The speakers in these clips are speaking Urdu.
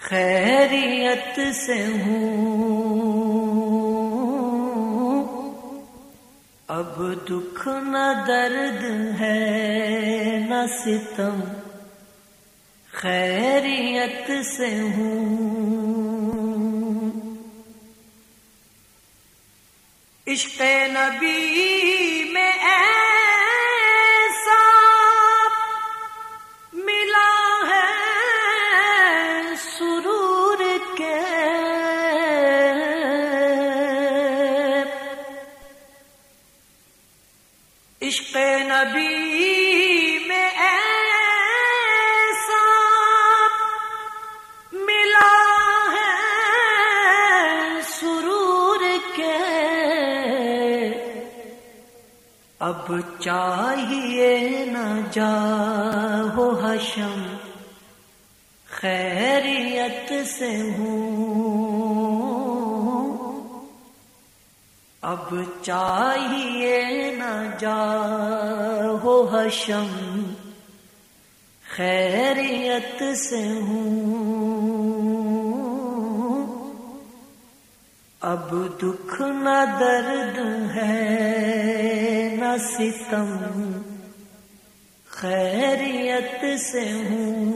خیریت سے ہوں، اب دکھ نہ درد ہے نہ ستم، خیریت سے ہوں۔ عشق نبی میں ایسا ملا ہے سرور کے، عشق نبی میں ایسا ملا ہے سرور کے، اب چاہیے نہ جاؤ حشم، خیریت سے ہوں، اب چاہیے نہ جاؤ حشم، خیریت سے ہوں، اب دکھ نہ درد ہے نہ ستم، خیریت سے ہوں۔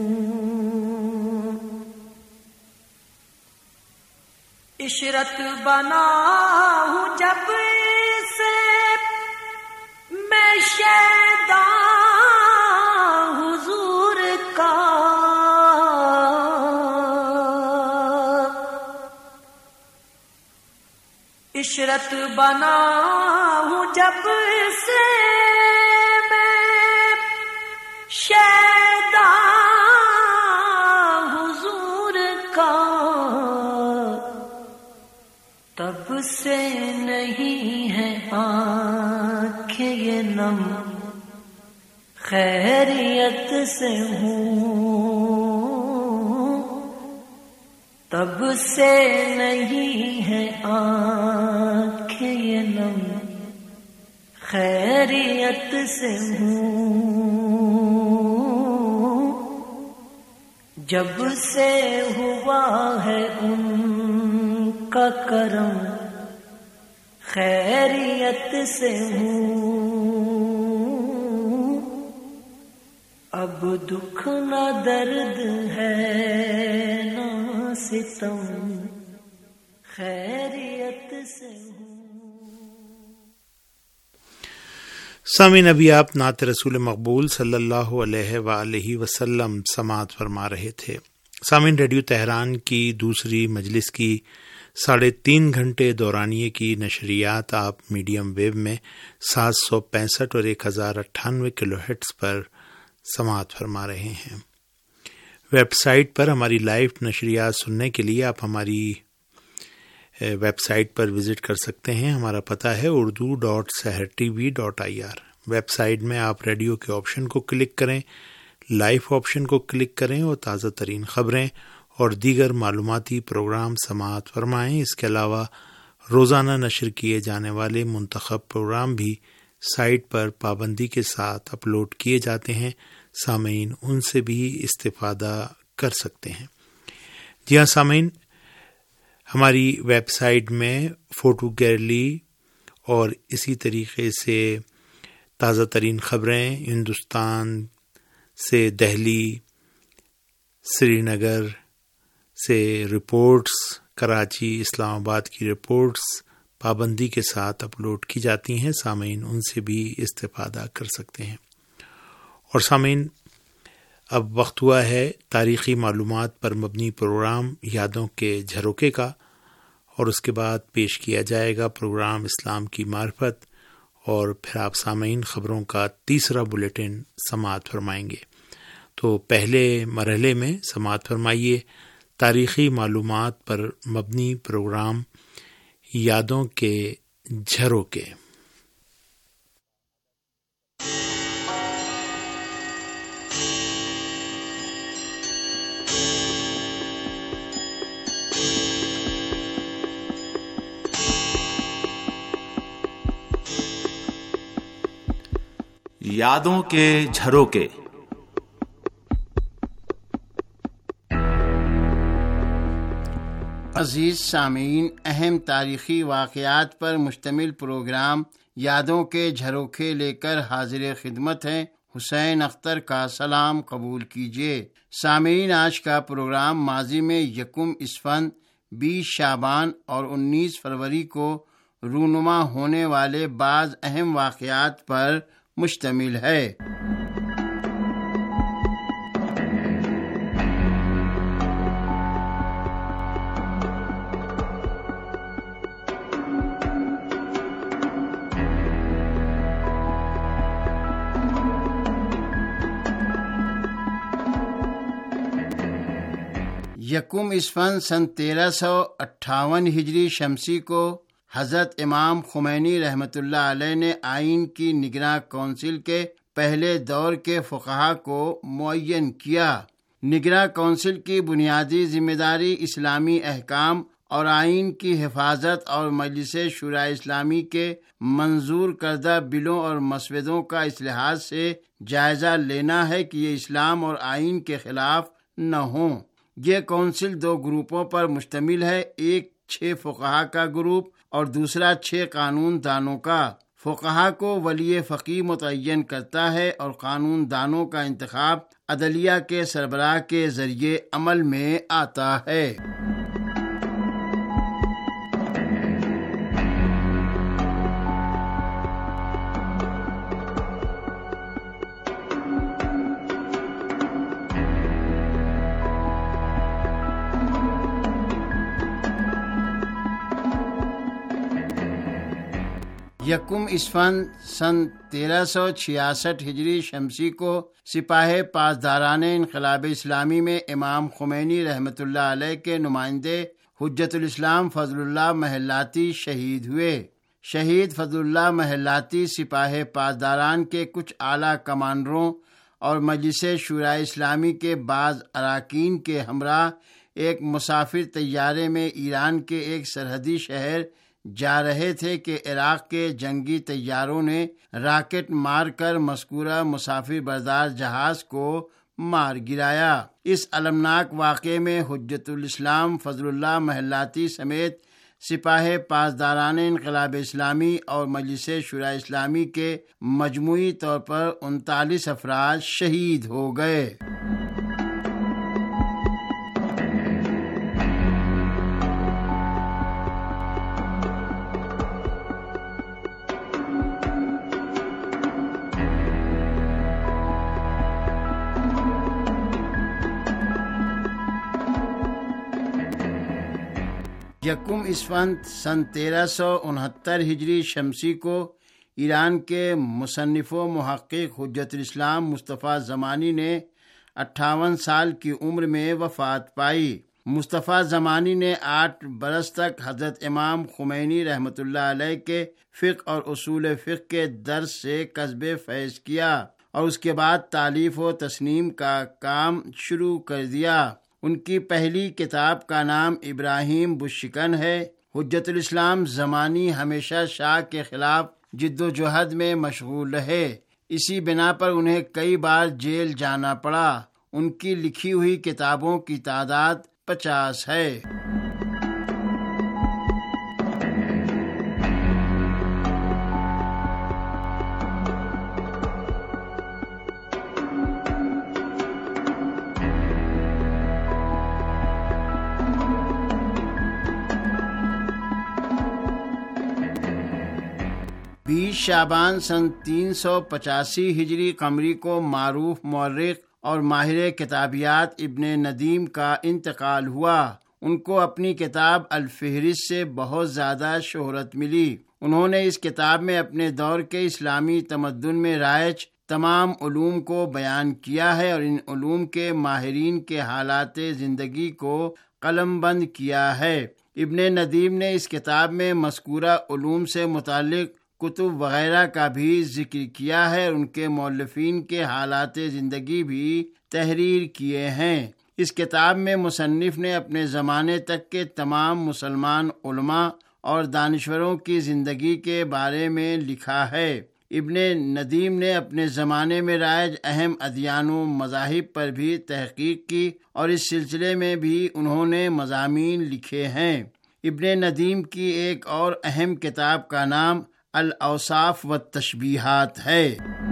عشرت بنا ہوں جب سے میں شیدا حضور کا، عشرت بنا ہوں جب سے میں شیدا حضور کا، تب سے نہیں ہے آنکھیں یہ نم، خیریت سے ہوں، تب سے نہیں ہے آنکھیں یہ نم، خیریت سے ہوں، جب سے ہوا ہے ان کا کرم، خیریت سے ہوں، اب دکھ نہ درد ہے نہ ستم، خیریت سے ہوں۔ سامعین، ابھی آپ نعت رسول مقبول صلی اللہ علیہ وآلہ وسلم سماعت فرما رہے تھے۔ سامعین، ریڈیو تہران کی دوسری مجلس کی 3.5 گھنٹے دورانیے کی نشریات آپ میڈیم ویو میں 765 اور 1098 کلو ہرٹز پر سماعت فرما رہے ہیں۔ ویب سائٹ پر ہماری لائیو نشریات سننے کے لیے آپ ہماری ویب سائٹ پر وزٹ کر سکتے ہیں۔ ہمارا پتہ ہے urdu.sehrtv.ir۔ ویب سائٹ میں آپ ریڈیو کے آپشن کو کلک کریں، لائیو آپشن کو کلک کریں اور تازہ ترین خبریں اور دیگر معلوماتی پروگرام سماعت فرمائیں۔ اس کے علاوہ روزانہ نشر کیے جانے والے منتخب پروگرام بھی سائٹ پر پابندی کے ساتھ اپلوڈ کیے جاتے ہیں، سامعین ان سے بھی استفادہ کر سکتے ہیں۔ جی ہاں سامعین، ہماری ویب سائٹ میں فوٹو گیلری اور اسی طریقے سے تازہ ترین خبریں ہندوستان سے، دہلی، سری نگر سے رپورٹس، کراچی، اسلام آباد کی رپورٹس پابندی کے ساتھ اپلوڈ کی جاتی ہیں، سامعین ان سے بھی استفادہ کر سکتے ہیں۔ اور سامعین، اب وقت ہوا ہے تاریخی معلومات پر مبنی پروگرام یادوں کے جھروکے کا، اور اس کے بعد پیش کیا جائے گا پروگرام اسلام کی معرفت، اور پھر آپ سامعین خبروں کا تیسرا بلیٹن سماعت فرمائیں گے۔ تو پہلے مرحلے میں سماعت فرمائیے تاریخی معلومات پر مبنی پروگرام یادوں کے جھروکے۔ یادوں کے جھروکے۔ عزیز سامعین، اہم تاریخی واقعات پر مشتمل پروگرام یادوں کے جھروکے لے کر حاضر خدمت ہیں۔ حسین اختر کا سلام قبول کیجیے۔ سامعین، آج کا پروگرام ماضی میں 1 اسفند، 20 شعبان اور 19 فروری کو رونما ہونے والے بعض اہم واقعات پر مشتمل ہے۔ یکم اسفند سن 1358 ہجری شمسی کو حضرت امام خمینی رحمۃ اللہ علیہ نے آئین کی نگراں کونسل کے پہلے دور کے فقہا کو معین کیا۔ نگراں کونسل کی بنیادی ذمہ داری اسلامی احکام اور آئین کی حفاظت اور مجلس شورائے اسلامی کے منظور کردہ بلوں اور مسودوں کا اس لحاظ سے جائزہ لینا ہے کہ یہ اسلام اور آئین کے خلاف نہ ہوں۔ یہ کونسل 2 گروپوں پر مشتمل ہے، ایک 6 فقہا کا گروپ اور دوسرا 6 قانون دانوں کا۔ فقہا کو ولی فقیہ متعین کرتا ہے اور قانون دانوں کا انتخاب عدلیہ کے سربراہ کے ذریعے عمل میں آتا ہے۔ یکم اسفند سن 1366 ہجری شمسی کو سپاہ پاسداران انقلاب اسلامی میں امام خمینی رحمۃ اللہ علیہ کے نمائندے حجت الاسلام فضل اللہ محلاتی شہید ہوئے۔ شہید فضل اللہ محلاتی سپاہ پاسداران کے کچھ اعلیٰ کمانڈروں اور مجلس شورائے اسلامی کے بعض اراکین کے ہمراہ ایک مسافر طیارے میں ایران کے ایک سرحدی شہر جا رہے تھے کہ عراق کے جنگی طیاروں نے راکٹ مار کر مذکورہ مسافر بردار جہاز کو مار گرایا۔ اس المناک واقعے میں حجت الاسلام فضل اللہ محلاتی سمیت سپاہ پاسداران انقلاب اسلامی اور مجلس شورائے اسلامی کے مجموعی طور پر 39 افراد شہید ہو گئے۔ یکم اسفند سن 1369 ہجری شمسی کو ایران کے مصنف و محقق حجت الاسلام مصطفیٰ زمانی نے 58 سال کی عمر میں وفات پائی۔ مصطفیٰ زمانی نے 8 برس تک حضرت امام خمینی رحمۃ اللہ علیہ کے فقہ اور اصول فقہ کے درس سے کسب فیض کیا اور اس کے بعد تالیف و تصنیم کا کام شروع کر دیا۔ ان کی پہلی کتاب کا نام ابراہیم بشکن ہے۔ حجت الاسلام زمانی ہمیشہ شاہ کے خلاف جد و جہد میں مشغول رہے، اسی بنا پر انہیں کئی بار جیل جانا پڑا۔ ان کی لکھی ہوئی کتابوں کی تعداد 50 ہے۔ شعبان سن 385 ہجری قمری کو معروف مورخ اور ماہر کتابیات ابن ندیم کا انتقال ہوا۔ ان کو اپنی کتاب الفہرست سے بہت زیادہ شہرت ملی۔ انہوں نے اس کتاب میں اپنے دور کے اسلامی تمدن میں رائج تمام علوم کو بیان کیا ہے اور ان علوم کے ماہرین کے حالات زندگی کو قلم بند کیا ہے۔ ابن ندیم نے اس کتاب میں مذکورہ علوم سے متعلق کتب وغیرہ کا بھی ذکر کیا ہے اور ان کے مؤلفین کے حالات زندگی بھی تحریر کیے ہیں۔ اس کتاب میں مصنف نے اپنے زمانے تک کے تمام مسلمان علماء اور دانشوروں کی زندگی کے بارے میں لکھا ہے۔ ابن ندیم نے اپنے زمانے میں رائج اہم ادیان و مذاہب پر بھی تحقیق کی اور اس سلسلے میں بھی انہوں نے مضامین لکھے ہیں۔ ابن ندیم کی ایک اور اہم کتاب کا نام الاوصاف والتشبیہات ہے۔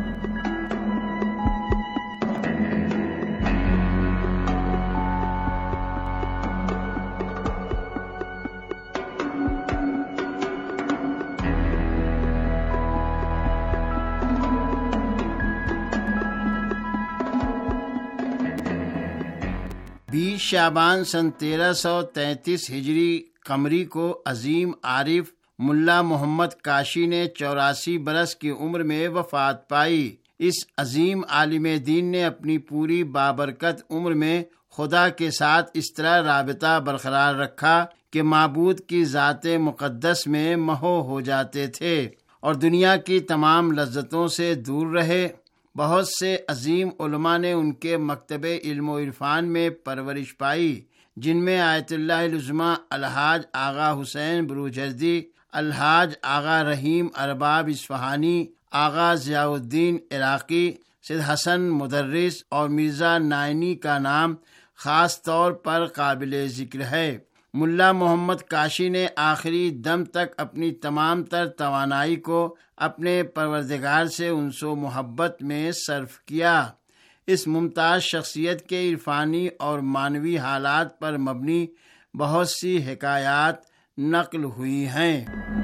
شعبان سن 1333 ہجری قمری کو عظیم عارف ملا محمد کاشی نے 84 برس کی عمر میں وفات پائی۔ اس عظیم عالم دین نے اپنی پوری بابرکت عمر میں خدا کے ساتھ اس طرح رابطہ برقرار رکھا کہ معبود کی ذات مقدس میں محو ہو جاتے تھے اور دنیا کی تمام لذتوں سے دور رہے۔ بہت سے عظیم علماء نے ان کے مکتب علم و عرفان میں پرورش پائی، جن میں آیت اللہ العظمیٰ الحاج آغا حسین بروجردی، الحاج آغا رحیم ارباب اصفہانی، آغا ضیاء الدین عراقی، سید حسن مدرس اور مرزا نائنی کا نام خاص طور پر قابل ذکر ہے۔ ملا محمد کاشی نے آخری دم تک اپنی تمام تر توانائی کو اپنے پروردگار سے انس و محبت میں صرف کیا۔ اس ممتاز شخصیت کے عرفانی اور معنوی حالات پر مبنی بہت سی حکایات نقل ہوئی ہیں۔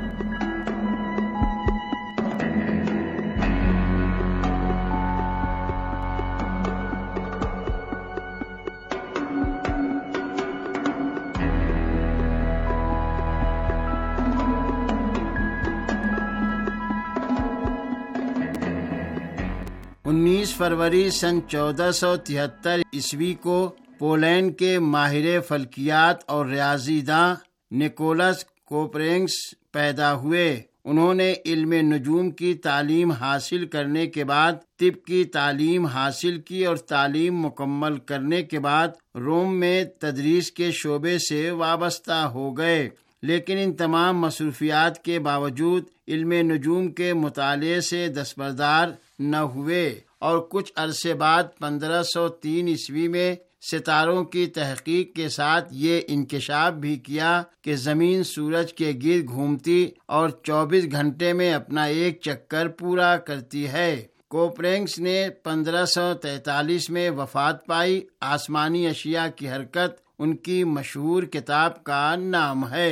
19 فروری سن 1473 عیسوی کو پولینڈ کے ماہر فلکیات اور ریاضی داں نیکولس کوپرنیکس پیدا ہوئے۔ انہوں نے علم نجوم کی تعلیم حاصل کرنے کے بعد طب کی تعلیم حاصل کی اور تعلیم مکمل کرنے کے بعد روم میں تدریس کے شعبے سے وابستہ ہو گئے، لیکن ان تمام مصروفیات کے باوجود علم نجوم کے مطالعے سے دستبردار نہ ہوئے اور کچھ عرصے بعد 1503 عیسوی میں ستاروں کی تحقیق کے ساتھ یہ انکشاف بھی کیا کہ زمین سورج کے گرد گھومتی اور 24 گھنٹے میں اپنا ایک چکر پورا کرتی ہے۔ کوپرنیکس نے 1543 میں وفات پائی۔ آسمانی اشیاء کی حرکت ان کی مشہور کتاب کا نام ہے۔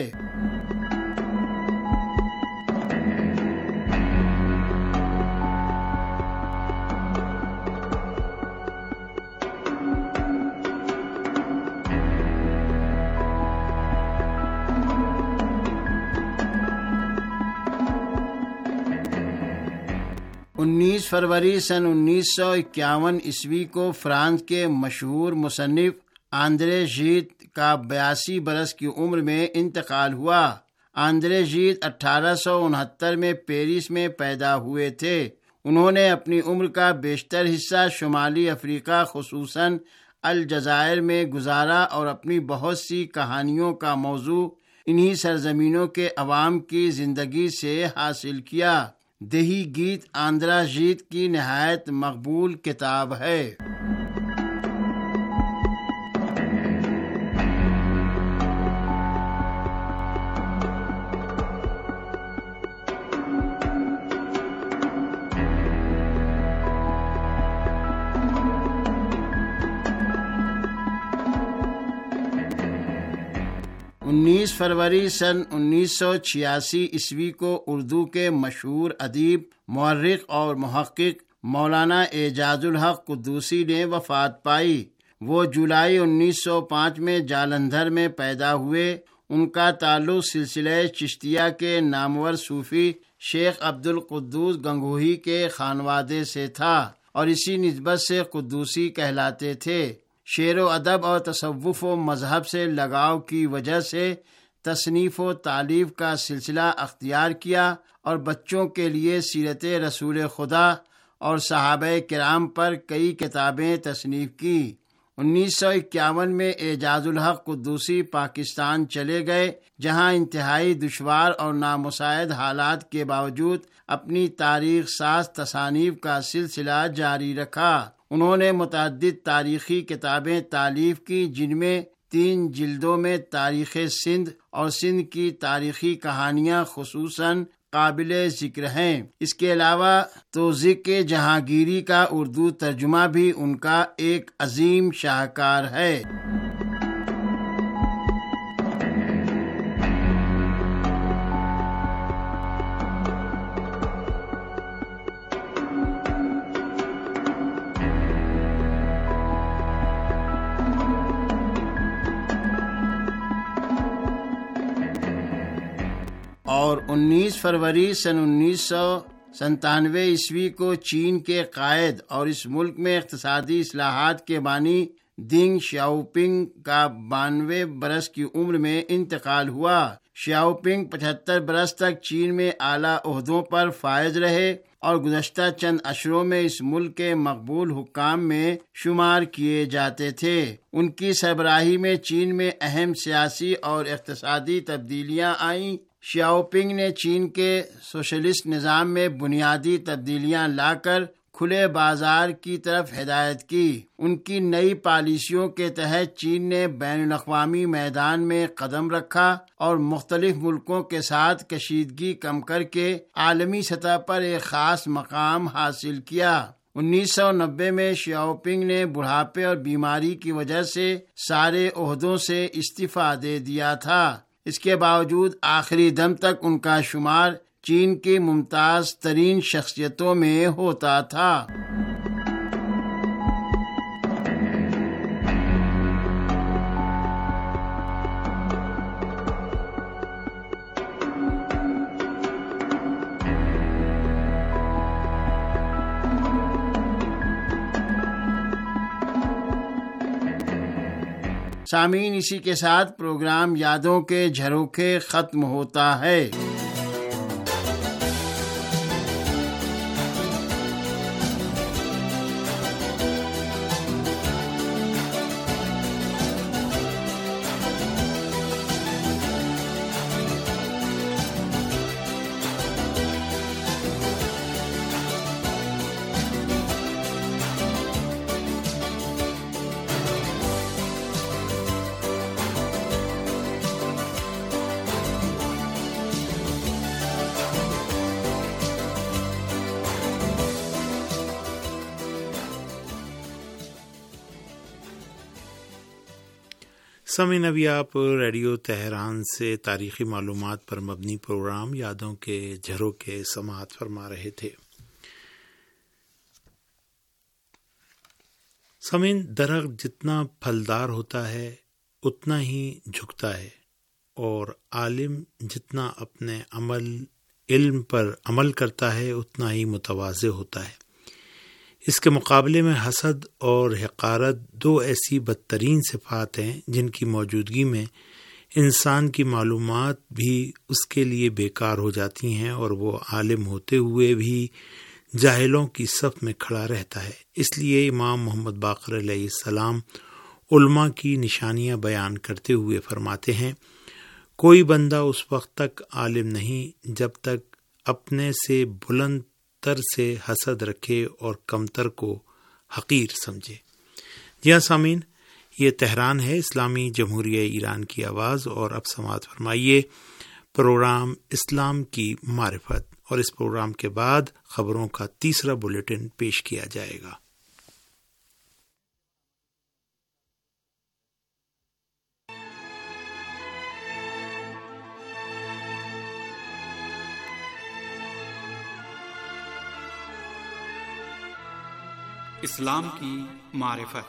فروری سن 1951 عیسوی کو فرانس کے مشہور مصنف آندرے ژیڈ کا 82 برس کی عمر میں انتقال ہوا۔ آندرے ژیڈ 1869 میں پیرس میں پیدا ہوئے تھے۔ انہوں نے اپنی عمر کا بیشتر حصہ شمالی افریقہ خصوصاً الجزائر میں گزارا اور اپنی بہت سی کہانیوں کا موضوع انہی سرزمینوں کے عوام کی زندگی سے حاصل کیا۔ دیہی گیت آندرا ژیڈ کی نہایت مقبول کتاب ہے۔ فروری سن 1986 عیسوی کو اردو کے مشہور ادیب، مورخ اور محقق مولانا اعجاز الحق قدوسی نے وفات پائی۔ وہ جولائی 1905 میں جالندھر میں پیدا ہوئے۔ ان کا تعلق سلسلہ چشتیہ کے نامور صوفی شیخ عبد القدوس گنگوہی کے خانوادے سے تھا اور اسی نسبت سے قدوسی کہلاتے تھے۔ شعر و ادب اور تصوف و مذہب سے لگاؤ کی وجہ سے تصنیف و تالیف کا سلسلہ اختیار کیا اور بچوں کے لیے سیرت رسول خدا اور صحابہ کرام پر کئی کتابیں تصنیف کی۔ 1951 میں اعجاز الحق قدوسی پاکستان چلے گئے، جہاں انتہائی دشوار اور نامساعد حالات کے باوجود اپنی تاریخ ساز تصانیف کا سلسلہ جاری رکھا۔ انہوں نے متعدد تاریخی کتابیں تالیف کی، جن میں 3 جلدوں میں تاریخ سندھ اور سندھ کی تاریخی کہانیاں خصوصاً قابل ذکر ہیں۔ اس کے علاوہ توزیق جہانگیری کا اردو ترجمہ بھی ان کا ایک عظیم شاہکار ہے۔ اور 19 فروری سن 1997 عیسوی کو چین کے قائد اور اس ملک میں اقتصادی اصلاحات کے بانی دینگ شیاؤپنگ کا 92 برس کی عمر میں انتقال ہوا۔ شیاؤپنگ 75 برس تک چین میں اعلیٰ عہدوں پر فائز رہے اور گزشتہ چند عشروں میں اس ملک کے مقبول حکام میں شمار کیے جاتے تھے۔ ان کی سربراہی میں چین میں اہم سیاسی اور اقتصادی تبدیلیاں آئیں۔ شیاؤپنگ نے چین کے سوشلسٹ نظام میں بنیادی تبدیلیاں لا کر کھلے بازار کی طرف ہدایت کی۔ ان کی نئی پالیسیوں کے تحت چین نے بین الاقوامی میدان میں قدم رکھا اور مختلف ملکوں کے ساتھ کشیدگی کم کر کے عالمی سطح پر ایک خاص مقام حاصل کیا۔ 1990 میں شیاؤپنگ نے بڑھاپے اور بیماری کی وجہ سے سارے عہدوں سے استعفیٰ دے دیا تھا۔ اس کے باوجود آخری دم تک ان کا شمار چین کی ممتاز ترین شخصیتوں میں ہوتا تھا۔ سامعین، اسی کے ساتھ پروگرام یادوں کے جھروکے ختم ہوتا ہے۔ سامعین، ابھی آپ ریڈیو تہران سے تاریخی معلومات پر مبنی پروگرام یادوں کے جھروکے سماعت فرما رہے تھے۔ سامعین، درخت جتنا پھلدار ہوتا ہے اتنا ہی جھکتا ہے، اور عالم جتنا اپنے علم پر عمل کرتا ہے اتنا ہی متواضع ہوتا ہے۔ اس کے مقابلے میں حسد اور حقارت 2 ایسی بدترین صفات ہیں جن کی موجودگی میں انسان کی معلومات بھی اس کے لیے بیکار ہو جاتی ہیں، اور وہ عالم ہوتے ہوئے بھی جاہلوں کی صف میں کھڑا رہتا ہے۔ اس لیے امام محمد باقر علیہ السلام علماء کی نشانیاں بیان کرتے ہوئے فرماتے ہیں، کوئی بندہ اس وقت تک عالم نہیں جب تک اپنے سے بلند تر سے حسد رکھے اور کمتر کو حقیر سمجھے۔ جی ہاں سامعین، یہ تہران ہے، اسلامی جمہوریہ ایران کی آواز، اور اب سماعت فرمائیے پروگرام اسلام کی معرفت، اور اس پروگرام کے بعد خبروں کا تیسرا بلیٹن پیش کیا جائے گا۔ اسلام کی معرفت۔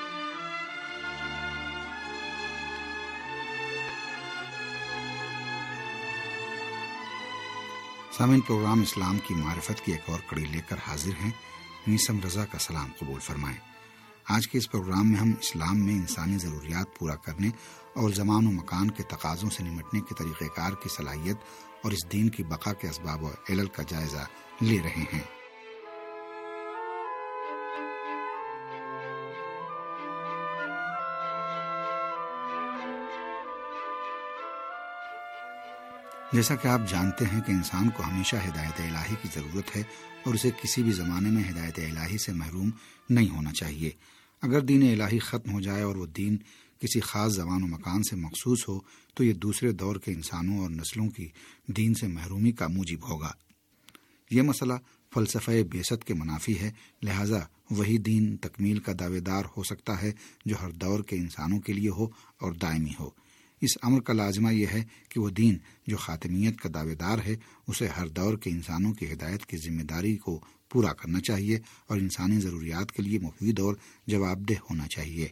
سامعین، پروگرام اسلام کی معرفت کی ایک اور کڑی لے کر حاضر ہیں۔ نیسم رضا کا سلام قبول فرمائیں۔ آج کے اس پروگرام میں ہم اسلام میں انسانی ضروریات پورا کرنے اور زمان و مکان کے تقاضوں سے نمٹنے کے طریقہ کار کی صلاحیت اور اس دین کی بقا کے اسباب و علل کا جائزہ لے رہے ہیں۔ جیسا کہ آپ جانتے ہیں کہ انسان کو ہمیشہ ہدایت الہی کی ضرورت ہے اور اسے کسی بھی زمانے میں ہدایت الہی سے محروم نہیں ہونا چاہیے۔ اگر دین الہی ختم ہو جائے اور وہ دین کسی خاص زمان و مکان سے مخصوص ہو تو یہ دوسرے دور کے انسانوں اور نسلوں کی دین سے محرومی کا موجب ہوگا۔ یہ مسئلہ فلسفہ بعثت کے منافی ہے، لہذا وہی دین تکمیل کا دعوے دار ہو سکتا ہے جو ہر دور کے انسانوں کے لیے ہو اور دائمی ہو۔ اس امر کا لازمہ یہ ہے کہ وہ دین جو خاتمیت کا دعوے دار ہے اسے ہر دور کے انسانوں کی ہدایت کی ذمہ داری کو پورا کرنا چاہیے اور انسانی ضروریات کے لیے مفید اور جواب دہ ہونا چاہیے۔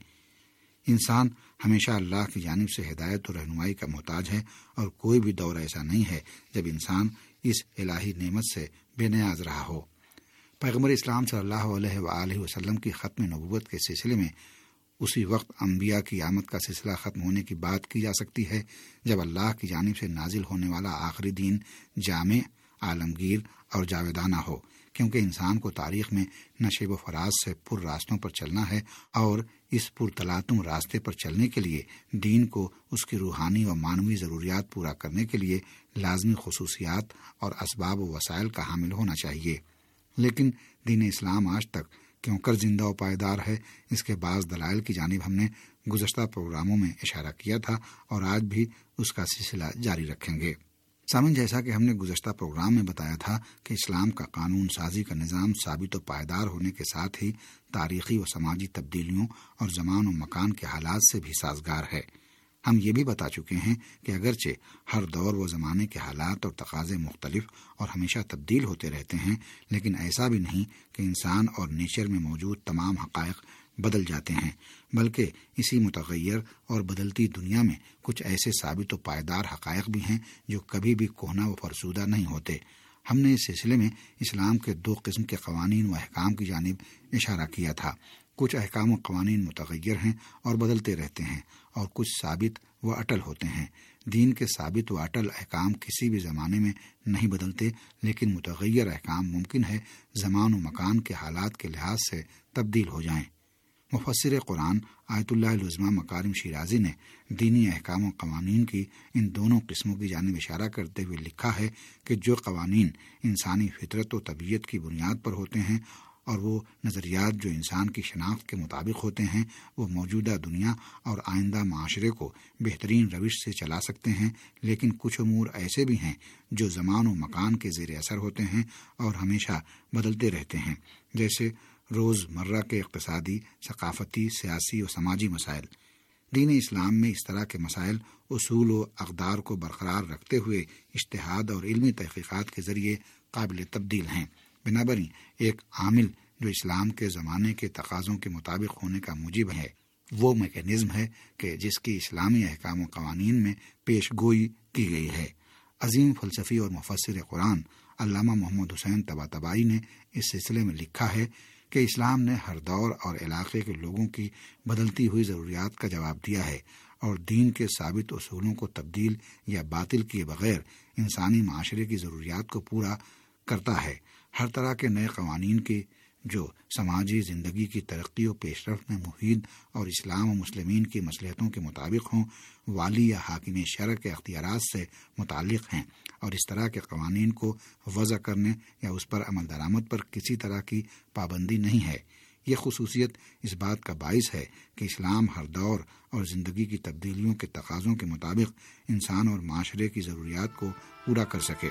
انسان ہمیشہ اللہ کی جانب سے ہدایت اور رہنمائی کا محتاج ہے، اور کوئی بھی دور ایسا نہیں ہے جب انسان اس الہی نعمت سے بے نیاز رہا ہو۔ پیغمبر اسلام صلی اللہ علیہ وآلہ وسلم کی ختم نبوت کے سلسلے میں اسی وقت انبیاء کی آمد کا سلسلہ ختم ہونے کی بات کی جا سکتی ہے جب اللہ کی جانب سے نازل ہونے والا آخری دین جامع، عالمگیر اور جاویدانہ ہو، کیونکہ انسان کو تاریخ میں نشیب و فراز سے پر راستوں پر چلنا ہے، اور اس پر تلاطم راستے پر چلنے کے لیے دین کو اس کی روحانی و معنوی ضروریات پورا کرنے کے لیے لازمی خصوصیات اور اسباب و وسائل کا حامل ہونا چاہیے۔ لیکن دین اسلام آج تک کیوں کر زندہ و پائیدار ہے، اس کے بعض دلائل کی جانب ہم نے گزشتہ پروگراموں میں اشارہ کیا تھا اور آج بھی اس کا سلسلہ جاری رکھیں گے۔ سامعین، جیسا کہ ہم نے گزشتہ پروگرام میں بتایا تھا کہ اسلام کا قانون سازی کا نظام ثابت و پائیدار ہونے کے ساتھ ہی تاریخی و سماجی تبدیلیوں اور زمان و مکان کے حالات سے بھی سازگار ہے۔ ہم یہ بھی بتا چکے ہیں کہ اگرچہ ہر دور و زمانے کے حالات اور تقاضے مختلف اور ہمیشہ تبدیل ہوتے رہتے ہیں، لیکن ایسا بھی نہیں کہ انسان اور نیچر میں موجود تمام حقائق بدل جاتے ہیں، بلکہ اسی متغیر اور بدلتی دنیا میں کچھ ایسے ثابت و پائیدار حقائق بھی ہیں جو کبھی بھی کہنا و فرسودہ نہیں ہوتے۔ ہم نے اس سلسلے میں اسلام کے 2 قسم کے قوانین و احکام کی جانب اشارہ کیا تھا۔ کچھ احکام و قوانین متغیر ہیں اور بدلتے رہتے ہیں، اور کچھ ثابت و اٹل ہوتے ہیں۔ دین کے ثابت و اٹل احکام کسی بھی زمانے میں نہیں بدلتے، لیکن متغیر احکام ممکن ہے زمان و مکان کے حالات کے لحاظ سے تبدیل ہو جائیں۔ مفسر قرآن آیت اللہ العظمیٰ مکارم شیرازی نے دینی احکام و قوانین کی ان دونوں قسموں کی جانب اشارہ کرتے ہوئے لکھا ہے کہ جو قوانین انسانی فطرت و طبیعت کی بنیاد پر ہوتے ہیں اور وہ نظریات جو انسان کی شناخت کے مطابق ہوتے ہیں، وہ موجودہ دنیا اور آئندہ معاشرے کو بہترین روش سے چلا سکتے ہیں، لیکن کچھ امور ایسے بھی ہیں جو زمان و مکان کے زیر اثر ہوتے ہیں اور ہمیشہ بدلتے رہتے ہیں، جیسے روز مرہ کے اقتصادی، ثقافتی، سیاسی و سماجی مسائل۔ دین اسلام میں اس طرح کے مسائل اصول و اقدار کو برقرار رکھتے ہوئے اجتہاد اور علمی تحقیقات کے ذریعے قابل تبدیل ہیں۔ بنابراین ایک عامل جو اسلام کے زمانے کے تقاضوں کے مطابق ہونے کا موجب ہے وہ میکینزم ہے کہ جس کی اسلامی احکام و قوانین میں پیش گوئی کی گئی ہے۔ عظیم فلسفی اور مفسر قرآن علامہ محمد حسین طباطبائی نے اس سلسلے میں لکھا ہے کہ اسلام نے ہر دور اور علاقے کے لوگوں کی بدلتی ہوئی ضروریات کا جواب دیا ہے، اور دین کے ثابت اصولوں کو تبدیل یا باطل کیے بغیر انسانی معاشرے کی ضروریات کو پورا کرتا ہے۔ ہر طرح کے نئے قوانین کی جو سماجی زندگی کی ترقی و پیش رفت میں مفید اور اسلام و مسلمین کی مصلحتوں کے مطابق ہوں، والی یا حاکم شرع کے اختیارات سے متعلق ہیں، اور اس طرح کے قوانین کو وضع کرنے یا اس پر عمل درآمد پر کسی طرح کی پابندی نہیں ہے۔ یہ خصوصیت اس بات کا باعث ہے کہ اسلام ہر دور اور زندگی کی تبدیلیوں کے تقاضوں کے مطابق انسان اور معاشرے کی ضروریات کو پورا کر سکے۔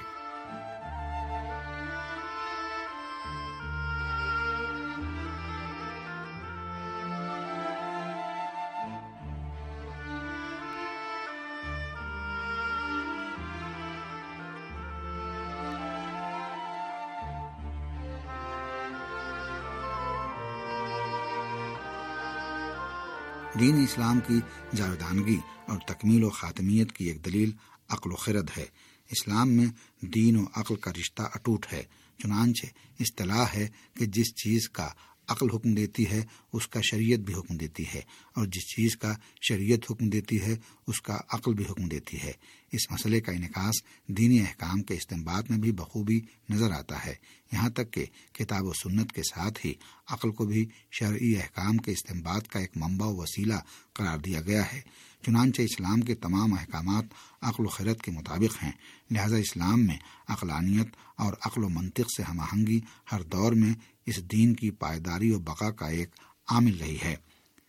دین اسلام کی جاودانگی اور تکمیل و خاتمیت کی ایک دلیل عقل و خرد ہے۔ اسلام میں دین و عقل کا رشتہ اٹوٹ ہے، چنانچہ اصطلاح ہے کہ جس چیز کا عقل حکم دیتی ہے اس کا شریعت بھی حکم دیتی ہے، اور جس چیز کا شریعت حکم دیتی ہے اس کا عقل بھی حکم دیتی ہے۔ اس مسئلے کا انعکاس دینی احکام کے استنباط میں بھی بخوبی نظر آتا ہے، یہاں تک کہ کتاب و سنت کے ساتھ ہی عقل کو بھی شرعی احکام کے استنباط کا ایک منبع و وسیلہ قرار دیا گیا ہے۔ چنانچہ اسلام کے تمام احکامات عقل و خرد کے مطابق ہیں، لہذا اسلام میں عقلانیت اور عقل و منطق سے ہم آہنگی ہر دور میں اس دین کی پائیداری و بقا کا ایک عامل رہی ہے۔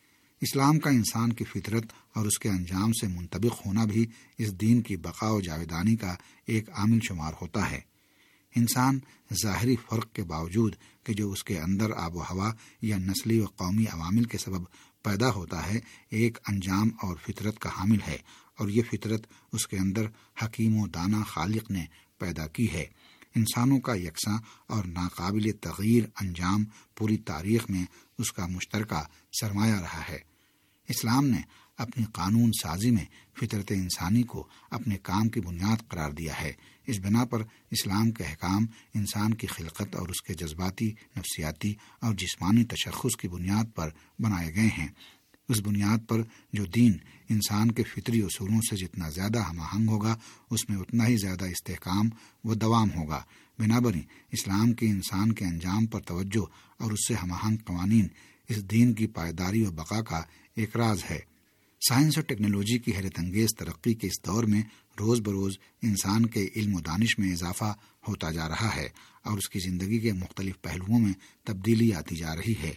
اسلام کا انسان کی فطرت اور اس کے انجام سے منطبق ہونا بھی اس دین کی بقا و جاویدانی کا ایک عامل شمار ہوتا ہے۔ انسان ظاہری فرق کے باوجود کہ جو اس کے اندر آب و ہوا یا نسلی و قومی عوامل کے سبب پیدا ہوتا ہے، ایک انجام اور فطرت کا حامل ہے، اور یہ فطرت اس کے اندر حکیم و دانا خالق نے پیدا کی ہے۔ انسانوں کا یکساں اور ناقابل تغییر انجام پوری تاریخ میں اس کا مشترکہ سرمایہ رہا ہے۔ اسلام نے اپنی قانون سازی میں فطرت انسانی کو اپنے کام کی بنیاد قرار دیا ہے۔ اس بنا پر اسلام کے احکام انسان کی خلقت اور اس کے جذباتی، نفسیاتی اور جسمانی تشخص کی بنیاد پر بنائے گئے ہیں۔ اس بنیاد پر جو دین انسان کے فطری اصولوں سے جتنا زیادہ ہم آہنگ ہوگا، اس میں اتنا ہی زیادہ استحکام و دوام ہوگا۔ بنابراین اسلام کے انسان کے انجام پر توجہ اور اس سے ہم آہنگ قوانین اس دین کی پائیداری و بقا کا ایک راز ہے۔ سائنس اور ٹیکنالوجی کی حیرت انگیز ترقی کے اس دور میں روز بروز انسان کے علم و دانش میں اضافہ ہوتا جا رہا ہے اور اس کی زندگی کے مختلف پہلوؤں میں تبدیلی آتی جا رہی ہے۔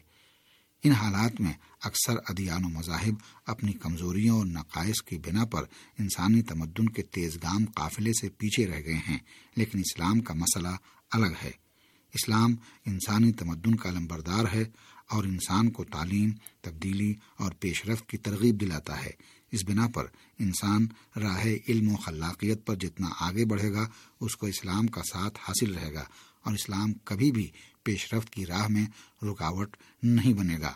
ان حالات میں اکثر ادیان و مذاہب اپنی کمزوریوں اور نقائص کی بنا پر انسانی تمدن کے تیزگام قافلے سے پیچھے رہ گئے ہیں، لیکن اسلام کا مسئلہ الگ ہے۔ اسلام انسانی تمدن کا علمبردار ہے اور انسان کو تعلیم، تبدیلی اور پیش رفت کی ترغیب دلاتا ہے۔ اس بنا پر انسان راہ علم و خلاقیت پر جتنا آگے بڑھے گا، اس کو اسلام کا ساتھ حاصل رہے گا، اور اسلام کبھی بھی پیش رفت کی راہ میں رکاوٹ نہیں بنے گا۔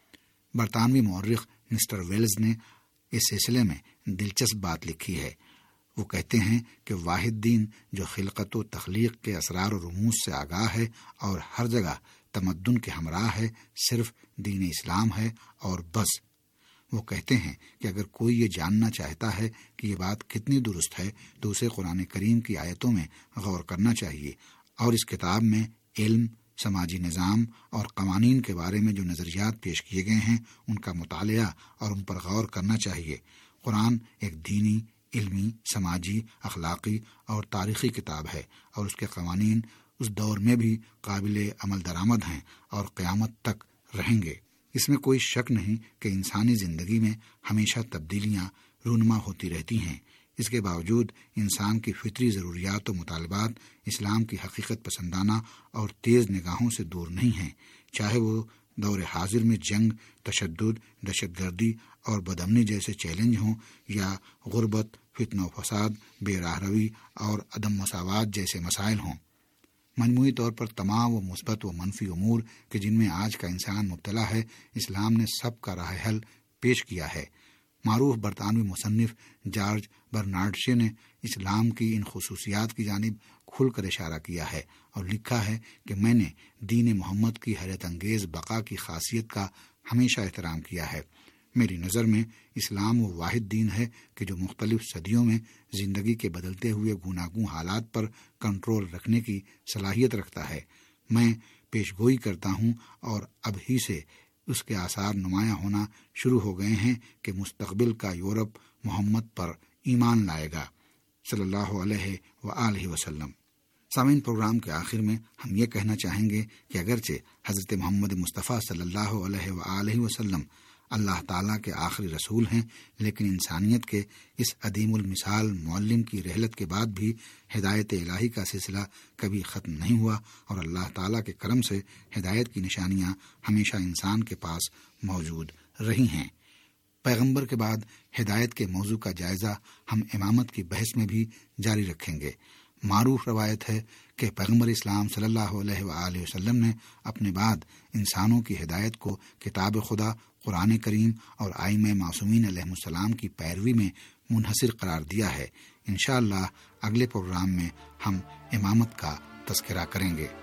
برطانوی مورخ مسٹر ویلز نے اس سلسلے میں دلچسپ بات لکھی ہے۔ وہ کہتے ہیں کہ واحد دین جو خلقت و تخلیق کے اسرار و رموز سے آگاہ ہے اور ہر جگہ تمدن کے ہمراہ ہے، صرف دین اسلام ہے اور بس۔ وہ کہتے ہیں کہ اگر کوئی یہ جاننا چاہتا ہے کہ یہ بات کتنی درست ہے تو اسے قرآن کریم کی آیتوں میں غور کرنا چاہیے، اور اس کتاب میں علم، سماجی نظام اور قوانین کے بارے میں جو نظریات پیش کیے گئے ہیں ان کا مطالعہ اور ان پر غور کرنا چاہیے۔ قرآن ایک دینی، علمی، سماجی، اخلاقی اور تاریخی کتاب ہے، اور اس کے قوانین اس دور میں بھی قابل عمل درآمد ہیں اور قیامت تک رہیں گے۔ اس میں کوئی شک نہیں کہ انسانی زندگی میں ہمیشہ تبدیلیاں رونما ہوتی رہتی ہیں۔ اس کے باوجود انسان کی فطری ضروریات و مطالبات اسلام کی حقیقت پسندانہ اور تیز نگاہوں سے دور نہیں ہیں، چاہے وہ دور حاضر میں جنگ، تشدد، دہشت گردی اور بدامنی جیسے چیلنج ہوں، یا غربت، فتنہ و فساد، بے راہ روی اور عدم مساوات جیسے مسائل ہوں۔ مجموعی طور پر تمام وہ مثبت و منفی امور کہ جن میں آج کا انسان مبتلا ہے، اسلام نے سب کا راہ حل پیش کیا ہے۔ معروف برطانوی مصنف جارج برنارڈ شا نے اسلام کی ان خصوصیات کی جانب کھل کر اشارہ کیا ہے اور لکھا ہے کہ میں نے دین محمد کی حیرت انگیز بقا کی خاصیت کا ہمیشہ احترام کیا ہے۔ میری نظر میں اسلام وہ واحد دین ہے کہ جو مختلف صدیوں میں زندگی کے بدلتے ہوئے گوناگوں حالات پر کنٹرول رکھنے کی صلاحیت رکھتا ہے۔ میں پیش گوئی کرتا ہوں اور اب ہی سے اس کے آثار نمایاں ہونا شروع ہو گئے ہیں کہ مستقبل کا یورپ محمد پر ایمان لائے گا، صلی اللہ علیہ وآلہ وسلم۔ سامعین، پروگرام کے آخر میں ہم یہ کہنا چاہیں گے کہ اگرچہ حضرت محمد مصطفیٰ صلی اللہ علیہ وآلہ وسلم اللہ تعالیٰ کے آخری رسول ہیں، لیکن انسانیت کے اس عدیم المثال معلم کی رحلت کے بعد بھی ہدایت الہی کا سلسلہ کبھی ختم نہیں ہوا، اور اللہ تعالیٰ کے کرم سے ہدایت کی نشانیاں ہمیشہ انسان کے پاس موجود رہی ہیں۔ پیغمبر کے بعد ہدایت کے موضوع کا جائزہ ہم امامت کی بحث میں بھی جاری رکھیں گے۔ معروف روایت ہے کہ پیغمبر اسلام صلی اللہ علیہ وآلہ وسلم نے اپنے بعد انسانوں کی ہدایت کو کتاب خدا، قرآن کریم اور ائمہ معصومین علیہ السلام کی پیروی میں منحصر قرار دیا ہے۔ انشاءاللہ اگلے پروگرام میں ہم امامت کا تذکرہ کریں گے۔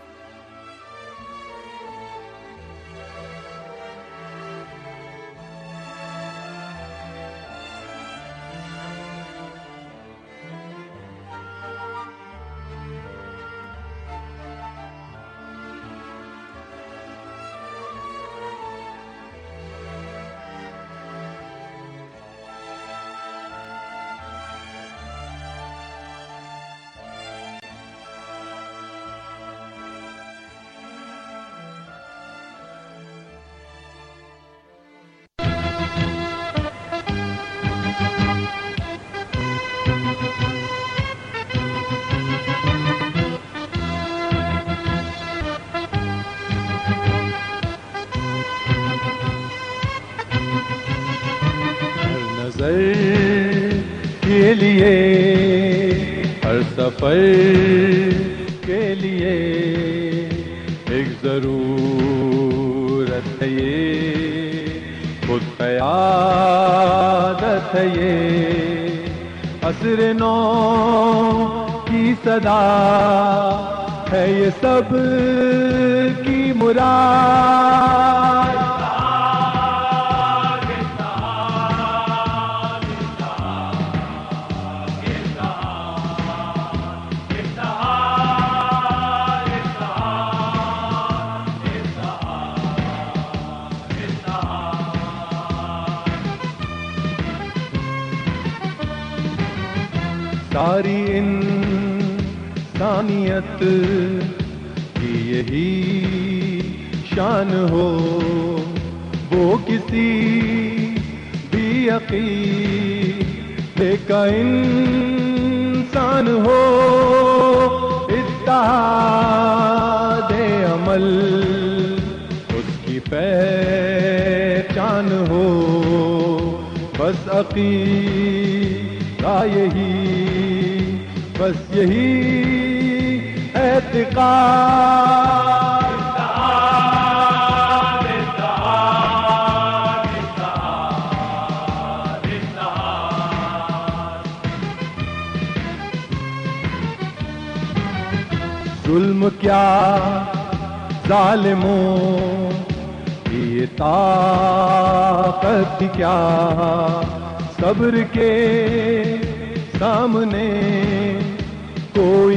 سفر کے لیے، ہر سفر کے لیے ایک ضرورت ہے یہ، خود قیادت ہے یہ، عصر نو کی صدا ہے یہ سب کی مراد۔ ساری انسانیت کی یہی شان ہو، وہ کسی بھی عقیدے کا انسان ہو، اتحاد عمل اس کی پہچان ہو، بس عقیدہ یہی، بس یہی اعتقاد۔ ظلم کیا ظالموں کی طاقت کیا، صبر کے سامنے کوئی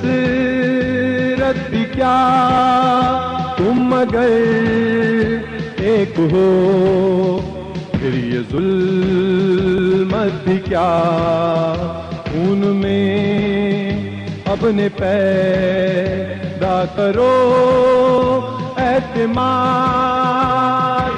کثرت بھی کیا، تم اگر ایک ہو پھر یہ ظلمت بھی کیا، خون میں اپنے پیدا کرو اعتماد۔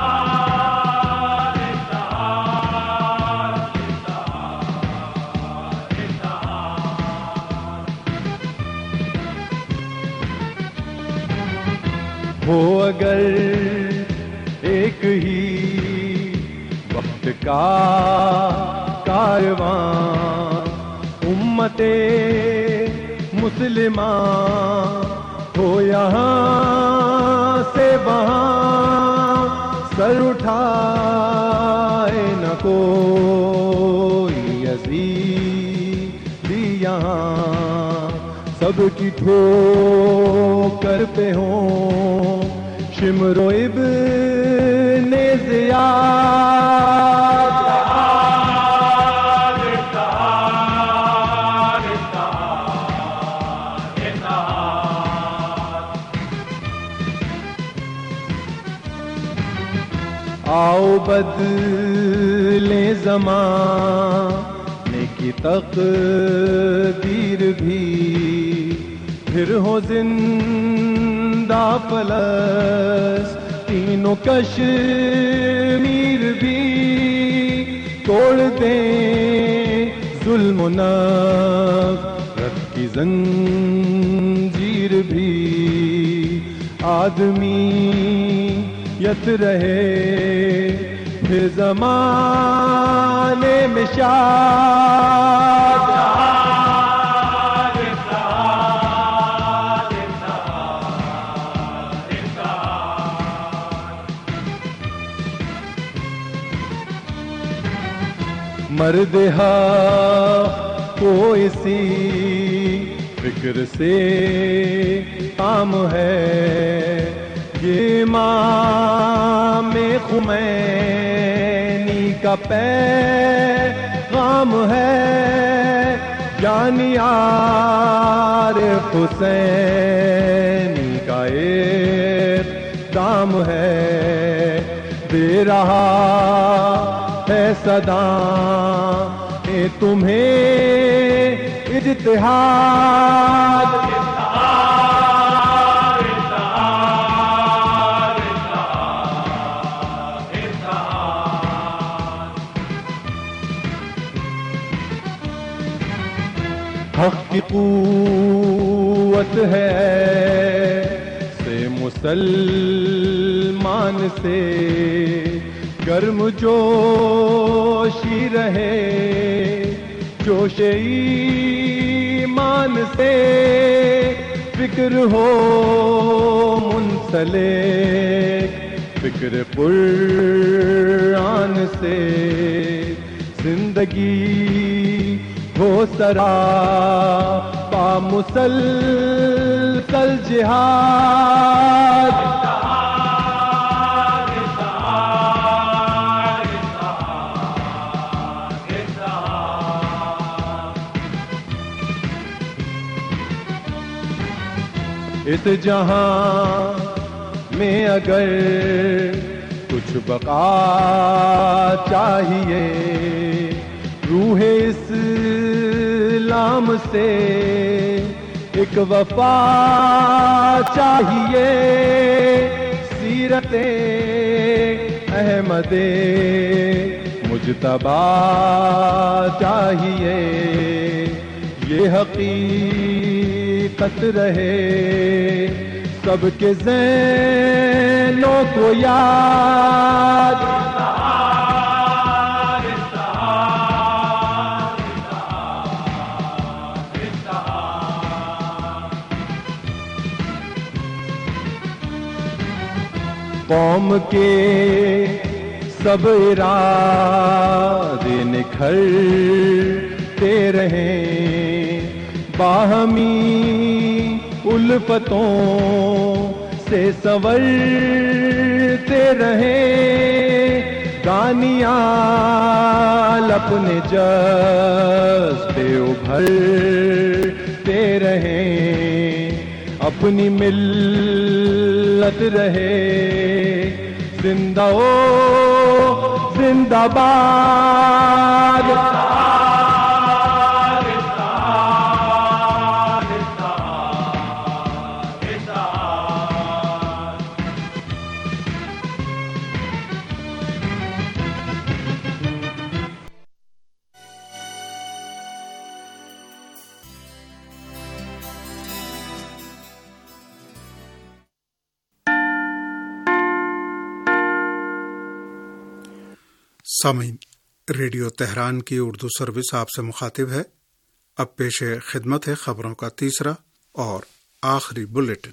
ہو اگر ایک ہی وقت کا کارواں، امت مسلمہ ہو یہاں سے وہاں، سر اٹھائے نہ کوئی یزیدی یہاں، سب کی ٹھوکر پہ ہوں شمر و ابن زیاد۔ آؤ بدلیں زمانے کی تقدیر بھی، پھر ہو زندہ فلسطین و کشمیر بھی، توڑ دیں ظلم و نفرت کی زنجیر بھی، آدمیت رہے پھر زمانے میں شاد۔ مرد حق کو اسی فکر سے کام ہے، یہ امام خمینی کا پیغام ہے، یعنی عارف حسینی کا اقدام ہے، دے رہا ہے صدا تمہیں اجتہاد۔ حق کی قوت ہے سے مسلمان سے، گرم جوشی رہے جوش ایمان سے، فکر ہو منسلک فکر قرآن سے، زندگی ہو سراپا مسلسل جہاد، اس جہاں میں اگر کچھ بقا چاہیے، روح اسلام سے ایک وفا چاہیے، سیرت احمد مجتبی چاہیے، یہ حقیقت رہے سب کے ذہنوں کو یاد، قوم کے سب ارادے نکھرتے رہیں، باہمی الفتوں سے سنورتے رہیں، دانیال اپنے جذبے ابھرتے رہیں، اپنی ملت رہے زندہ زندہ باد، سامعین، ریڈیو تہران کی اردو سروس آپ سے مخاطب ہے۔ اب پیش خدمت ہے خبروں کا تیسرا اور آخری بلیٹن۔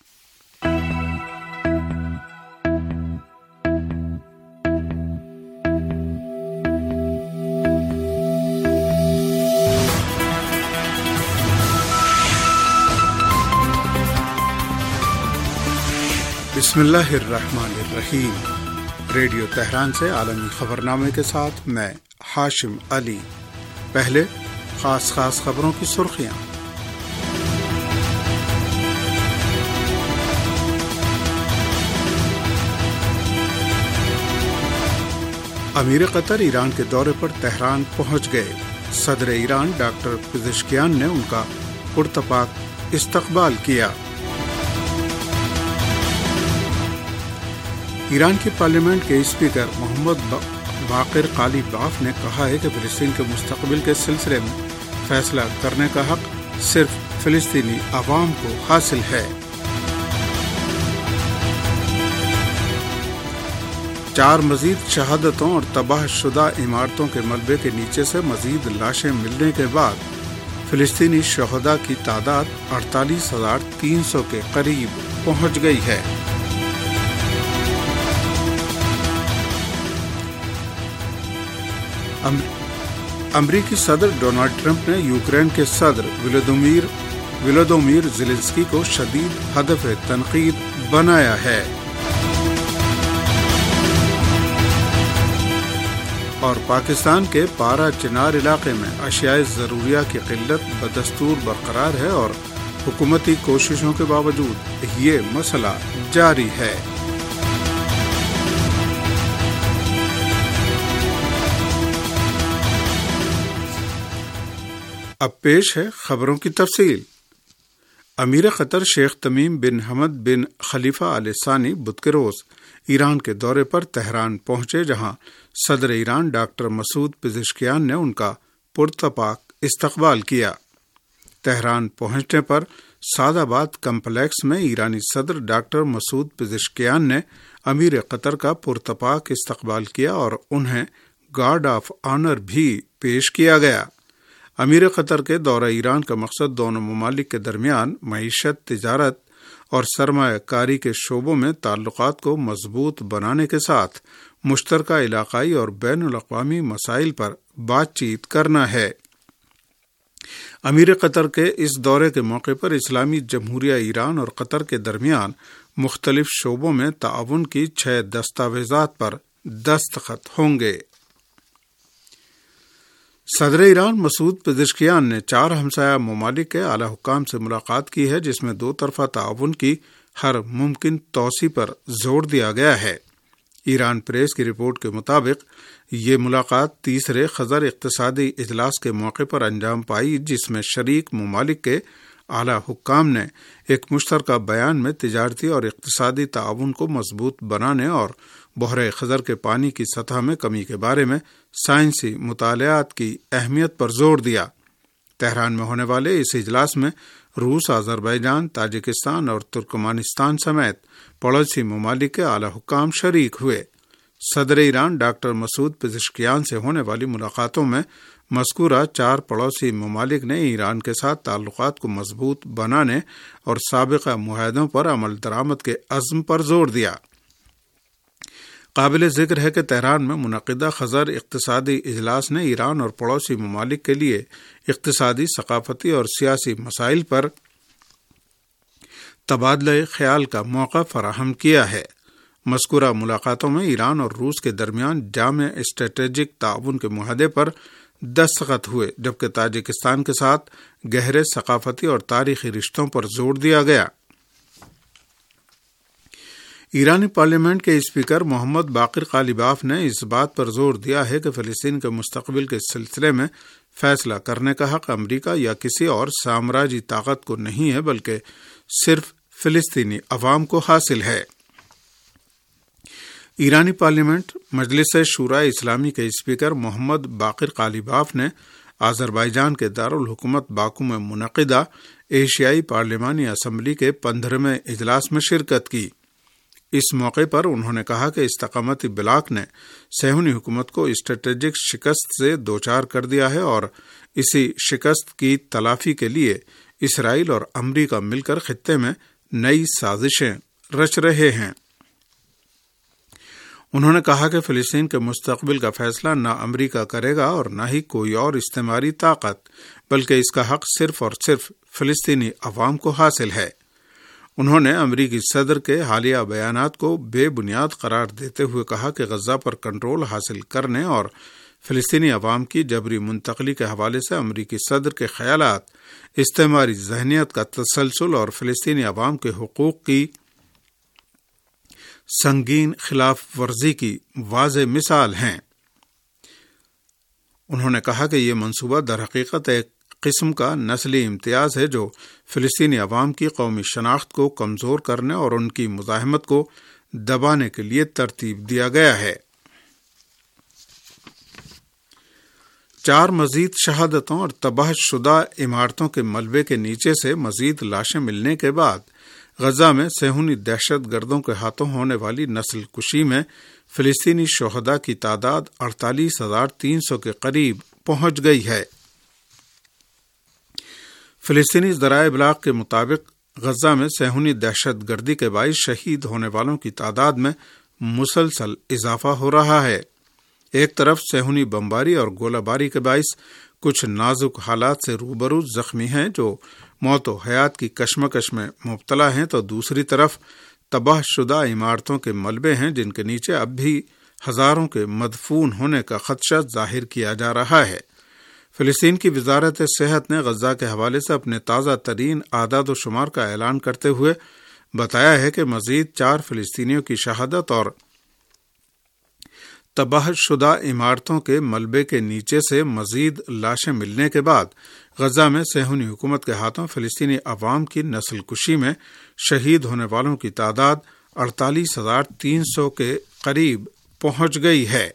بسم اللہ الرحمن الرحیم۔ ریڈیو تہران سے عالمی خبرنامے کے ساتھ میں ہاشم علی۔ پہلے خاص خبروں کی سرخیاں۔ امیر قطر ایران کے دورے پر تہران پہنچ گئے۔ صدر ایران ڈاکٹر پزشکیان نے ان کا پرتپاک استقبال کیا۔ ایران کی پارلیمنٹ کے اسپیکر محمد باقر قالیباف نے کہا ہے کہ فلسطین کے مستقبل کے سلسلے میں فیصلہ کرنے کا حق صرف فلسطینی عوام کو حاصل ہے۔ 4 مزید شہادتوں اور تباہ شدہ عمارتوں کے ملبے کے نیچے سے مزید لاشیں ملنے کے بعد فلسطینی شہداء کی تعداد 48,300 کے قریب پہنچ گئی ہے۔ امریکی صدر ڈونلڈ ٹرمپ نے یوکرین کے صدر ولودیمیر زیلنسکی کو شدید ہدف تنقید بنایا ہے۔ اور پاکستان کے پارا چنار علاقے میں اشیاء ضروریہ کی قلت بدستور برقرار ہے اور حکومتی کوششوں کے باوجود یہ مسئلہ جاری ہے۔ اب پیش ہے خبروں کی تفصیل۔ امیر قطر شیخ تمیم بن حمد بن خلیفہ آل ثانی بدھ کے روز ایران کے دورے پر تہران پہنچے، جہاں صدر ایران ڈاکٹر مسعود پزشکیان نے ان کا پرتپاک استقبال کیا۔ تہران پہنچنے پر سعد آباد کمپلیکس میں ایرانی صدر ڈاکٹر مسعود پزشکیان نے امیر قطر کا پرتپاک استقبال کیا اور انہیں گارڈ آف آنر بھی پیش کیا گیا۔ امیر قطر کے دورہ ایران کا مقصد دونوں ممالک کے درمیان معیشت، تجارت اور سرمایہ کاری کے شعبوں میں تعلقات کو مضبوط بنانے کے ساتھ مشترکہ علاقائی اور بین الاقوامی مسائل پر بات چیت کرنا ہے۔ امیر قطر کے اس دورے کے موقع پر اسلامی جمہوریہ ایران اور قطر کے درمیان مختلف شعبوں میں تعاون کی 6 دستاویزات پر دستخط ہوں گے۔ صدر ایران مسعود پزشکیان نے 4 ہمسایہ ممالک کے اعلی حکام سے ملاقات کی ہے، جس میں 2 طرفہ تعاون کی ہر ممکن توسیع پر زور دیا گیا ہے۔ ایران پریس کی رپورٹ کے مطابق یہ ملاقات تیسرے خزر اقتصادی اجلاس کے موقع پر انجام پائی، جس میں شریک ممالک کے اعلی حکام نے ایک مشترکہ بیان میں تجارتی اور اقتصادی تعاون کو مضبوط بنانے اور بحیرہ خزر کے پانی کی سطح میں کمی کے بارے میں سائنسی مطالعات کی اہمیت پر زور دیا۔ تہران میں ہونے والے اس اجلاس میں روس، آذربائیجان، تاجکستان اور ترکمانستان سمیت پڑوسی ممالک کے اعلی حکام شریک ہوئے۔ صدر ایران ڈاکٹر مسعود پزشکیان سے ہونے والی ملاقاتوں میں مذکورہ 4 پڑوسی ممالک نے ایران کے ساتھ تعلقات کو مضبوط بنانے اور سابقہ معاہدوں پر عمل درآمد کے عزم پر زور دیا۔ قابل ذکر ہے کہ تہران میں منعقدہ خزر اقتصادی اجلاس نے ایران اور پڑوسی ممالک کے لیے اقتصادی، ثقافتی اور سیاسی مسائل پر تبادلہ خیال کا موقع فراہم کیا ہے۔ مذکورہ ملاقاتوں میں ایران اور روس کے درمیان جامع اسٹریٹجک تعاون کے معاہدے پر دستخط ہوئے، جبکہ تاجکستان کے ساتھ گہرے ثقافتی اور تاریخی رشتوں پر زور دیا گیا۔ ایرانی پارلیمنٹ کے اسپیکر محمد باقر قالیباف نے اس بات پر زور دیا ہے کہ فلسطین کے مستقبل کے سلسلے میں فیصلہ کرنے کا حق امریکہ یا کسی اور سامراجی طاقت کو نہیں ہے، بلکہ صرف فلسطینی عوام کو حاصل ہے۔ ایرانی پارلیمنٹ مجلس شورائے اسلامی کے اسپیکر محمد باقر قالیباف نے آذربائیجان کے دارالحکومت باکو میں منعقدہ ایشیائی پارلیمانی اسمبلی کے 15ویں اجلاس میں شرکت کی۔ اس موقع پر انہوں نے کہا کہ استقامتی بلاک نے صہیونی حکومت کو اسٹریٹجک شکست سے دوچار کر دیا ہے اور اسی شکست کی تلافی کے لیے اسرائیل اور امریکہ مل کر خطے میں نئی سازشیں رچ رہے ہیں۔ انہوں نے کہا کہ فلسطین کے مستقبل کا فیصلہ نہ امریکہ کرے گا اور نہ ہی کوئی اور استعماری طاقت، بلکہ اس کا حق صرف اور صرف فلسطینی عوام کو حاصل ہے۔ انہوں نے امریکی صدر کے حالیہ بیانات کو بے بنیاد قرار دیتے ہوئے کہا کہ غزہ پر کنٹرول حاصل کرنے اور فلسطینی عوام کی جبری منتقلی کے حوالے سے امریکی صدر کے خیالات استعماری ذہنیت کا تسلسل اور فلسطینی عوام کے حقوق کی سنگین خلاف ورزی کی واضح مثال ہیں۔ انہوں نے کہا کہ یہ منصوبہ در حقیقت ایک قسم کا نسلی امتیاز ہے جو فلسطینی عوام کی قومی شناخت کو کمزور کرنے اور ان کی مزاحمت کو دبانے کے لیے ترتیب دیا گیا ہے۔ 4 مزید شہادتوں اور تباہ شدہ عمارتوں کے ملبے کے نیچے سے مزید لاشیں ملنے کے بعد غزہ میں صہیونی دہشت گردوں کے ہاتھوں ہونے والی نسل کشی میں فلسطینی شہداء کی تعداد 48,300 کے قریب پہنچ گئی ہے۔ فلسطینی ذرائع ابلاغ کے مطابق غزہ میں صہیونی دہشت گردی کے باعث شہید ہونے والوں کی تعداد میں مسلسل اضافہ ہو رہا ہے۔ ایک طرف صہیونی بمباری اور گولہ باری کے باعث کچھ نازک حالات سے روبرو زخمی ہیں جو موت و حیات کی کشمکش میں مبتلا ہیں، تو دوسری طرف تباہ شدہ عمارتوں کے ملبے ہیں جن کے نیچے اب بھی ہزاروں کے مدفون ہونے کا خدشہ ظاہر کیا جا رہا ہے۔ فلسطین کی وزارت صحت نے غزہ کے حوالے سے اپنے تازہ ترین اعداد و شمار کا اعلان کرتے ہوئے بتایا ہے کہ مزید 4 فلسطینیوں کی شہادت اور تباہ شدہ عمارتوں کے ملبے کے نیچے سے مزید لاشیں ملنے کے بعد غزہ میں صہیونی حکومت کے ہاتھوں فلسطینی عوام کی نسل کشی میں شہید ہونے والوں کی تعداد 48,300 کے قریب پہنچ گئی ہے۔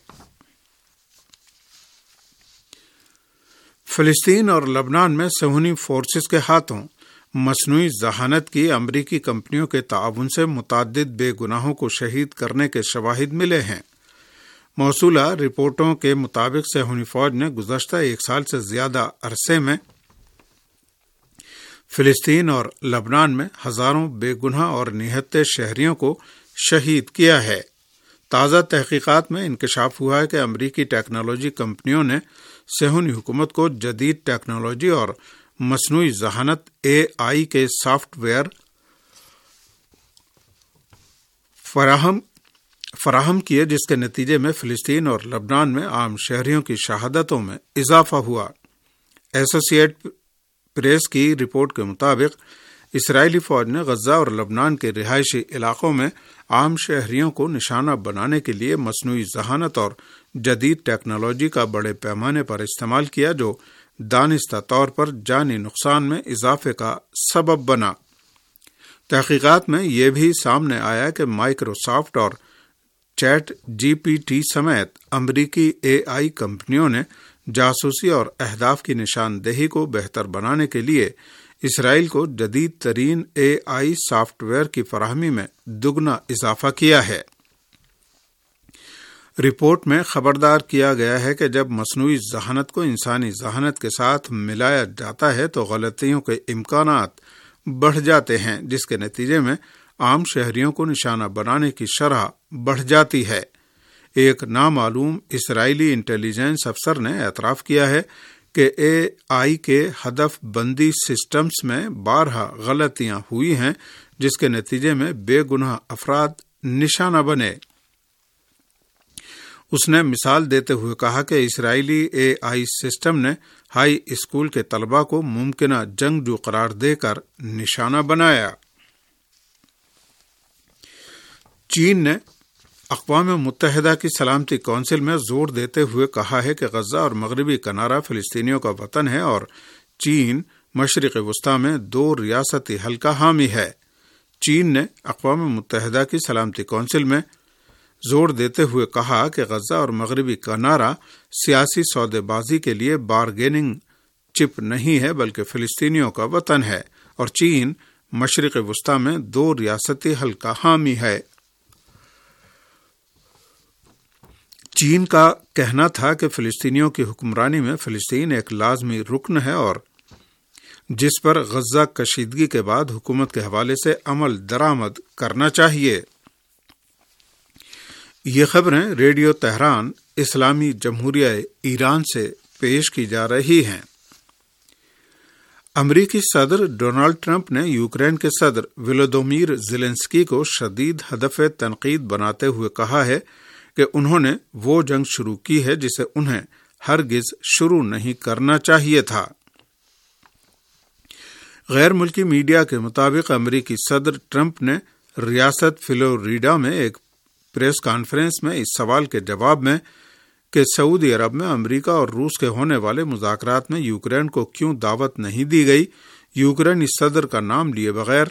فلسطین اور لبنان میں صہیونی فورسز کے ہاتھوں مصنوعی ذہانت کی امریکی کمپنیوں کے تعاون سے متعدد بے گناہوں کو شہید کرنے کے شواہد ملے ہیں۔ موصولہ رپورٹوں کے مطابق صہیونی فوج نے گزشتہ 1 سال سے زیادہ عرصے میں فلسطین اور لبنان میں ہزاروں بے گناہ اور نہتے شہریوں کو شہید کیا ہے۔ تازہ تحقیقات میں انکشاف ہوا ہے کہ امریکی ٹیکنالوجی کمپنیوں نے صہیونی حکومت کو جدید ٹیکنالوجی اور مصنوعی ذہانت AI کے سافٹ ویئر فراہم کیے، جس کے نتیجے میں فلسطین اور لبنان میں عام شہریوں کی شہادتوں میں اضافہ ہوا۔ ایسوسی ایٹ پریس کی رپورٹ کے مطابق اسرائیلی فوج نے غزہ اور لبنان کے رہائشی علاقوں میں عام شہریوں کو نشانہ بنانے کے لیے مصنوعی ذہانت اور جدید ٹیکنالوجی کا بڑے پیمانے پر استعمال کیا، جو دانستہ طور پر جانی نقصان میں اضافے کا سبب بنا۔ تحقیقات میں یہ بھی سامنے آیا کہ مائکروسافٹ اور ChatGPT سمیت امریکی AI کمپنیوں نے جاسوسی اور اہداف کی نشاندہی کو بہتر بنانے کے لیے اسرائیل کو جدید ترین AI سافٹ ویئر کی فراہمی میں دگنا اضافہ کیا ہے۔ رپورٹ میں خبردار کیا گیا ہے کہ جب مصنوعی ذہانت کو انسانی ذہانت کے ساتھ ملایا جاتا ہے تو غلطیوں کے امکانات بڑھ جاتے ہیں، جس کے نتیجے میں عام شہریوں کو نشانہ بنانے کی شرح بڑھ جاتی ہے۔ ایک نامعلوم اسرائیلی انٹیلیجنس افسر نے اعتراف کیا ہے کہ AI کے ہدف بندی سسٹمز میں بارہا غلطیاں ہوئی ہیں، جس کے نتیجے میں بے گناہ افراد نشانہ بنے۔ اس نے مثال دیتے ہوئے کہا کہ اسرائیلی AI سسٹم نے ہائی اسکول کے طلباء کو ممکنہ جنگجو قرار دے کر نشانہ بنایا۔ چین نے اقوام متحدہ کی سلامتی کونسل میں زور دیتے ہوئے کہا ہے کہ غزہ اور مغربی کنارہ فلسطینیوں کا وطن ہے اور چین مشرق وسطی میں 2 ریاستی حل کا حامی ہے۔ چین نے اقوام متحدہ کی سلامتی کونسل میں زور دیتے ہوئے کہا کہ غزہ اور مغربی کنارہ سیاسی سودے بازی کے لیے بارگیننگ چپ نہیں ہے بلکہ فلسطینیوں کا وطن ہے، اور چین مشرق وسطی میں 2 ریاستی حل کا حامی ہے۔ چین کا کہنا تھا کہ فلسطینیوں کی حکمرانی میں فلسطین ایک لازمی رکن ہے اور جس پر غزہ کشیدگی کے بعد حکومت کے حوالے سے عمل درآمد کرنا چاہیے۔ یہ خبریں ریڈیو تہران اسلامی جمہوریہ ایران سے پیش کی جا رہی ہیں۔ امریکی صدر ڈونلڈ ٹرمپ نے یوکرین کے صدر ولودیمیر زیلنسکی کو شدید ہدف تنقید بناتے ہوئے کہا ہے کہ انہوں نے وہ جنگ شروع کی ہے جسے انہیں ہرگز شروع نہیں کرنا چاہیے تھا۔ غیر ملکی میڈیا کے مطابق امریکی صدر ٹرمپ نے ریاست فلوریڈا میں ایک پریس کانفرنس میں اس سوال کے جواب میں کہ سعودی عرب میں امریکہ اور روس کے ہونے والے مذاکرات میں یوکرین کو کیوں دعوت نہیں دی گئی، یوکرینی صدر کا نام لیے بغیر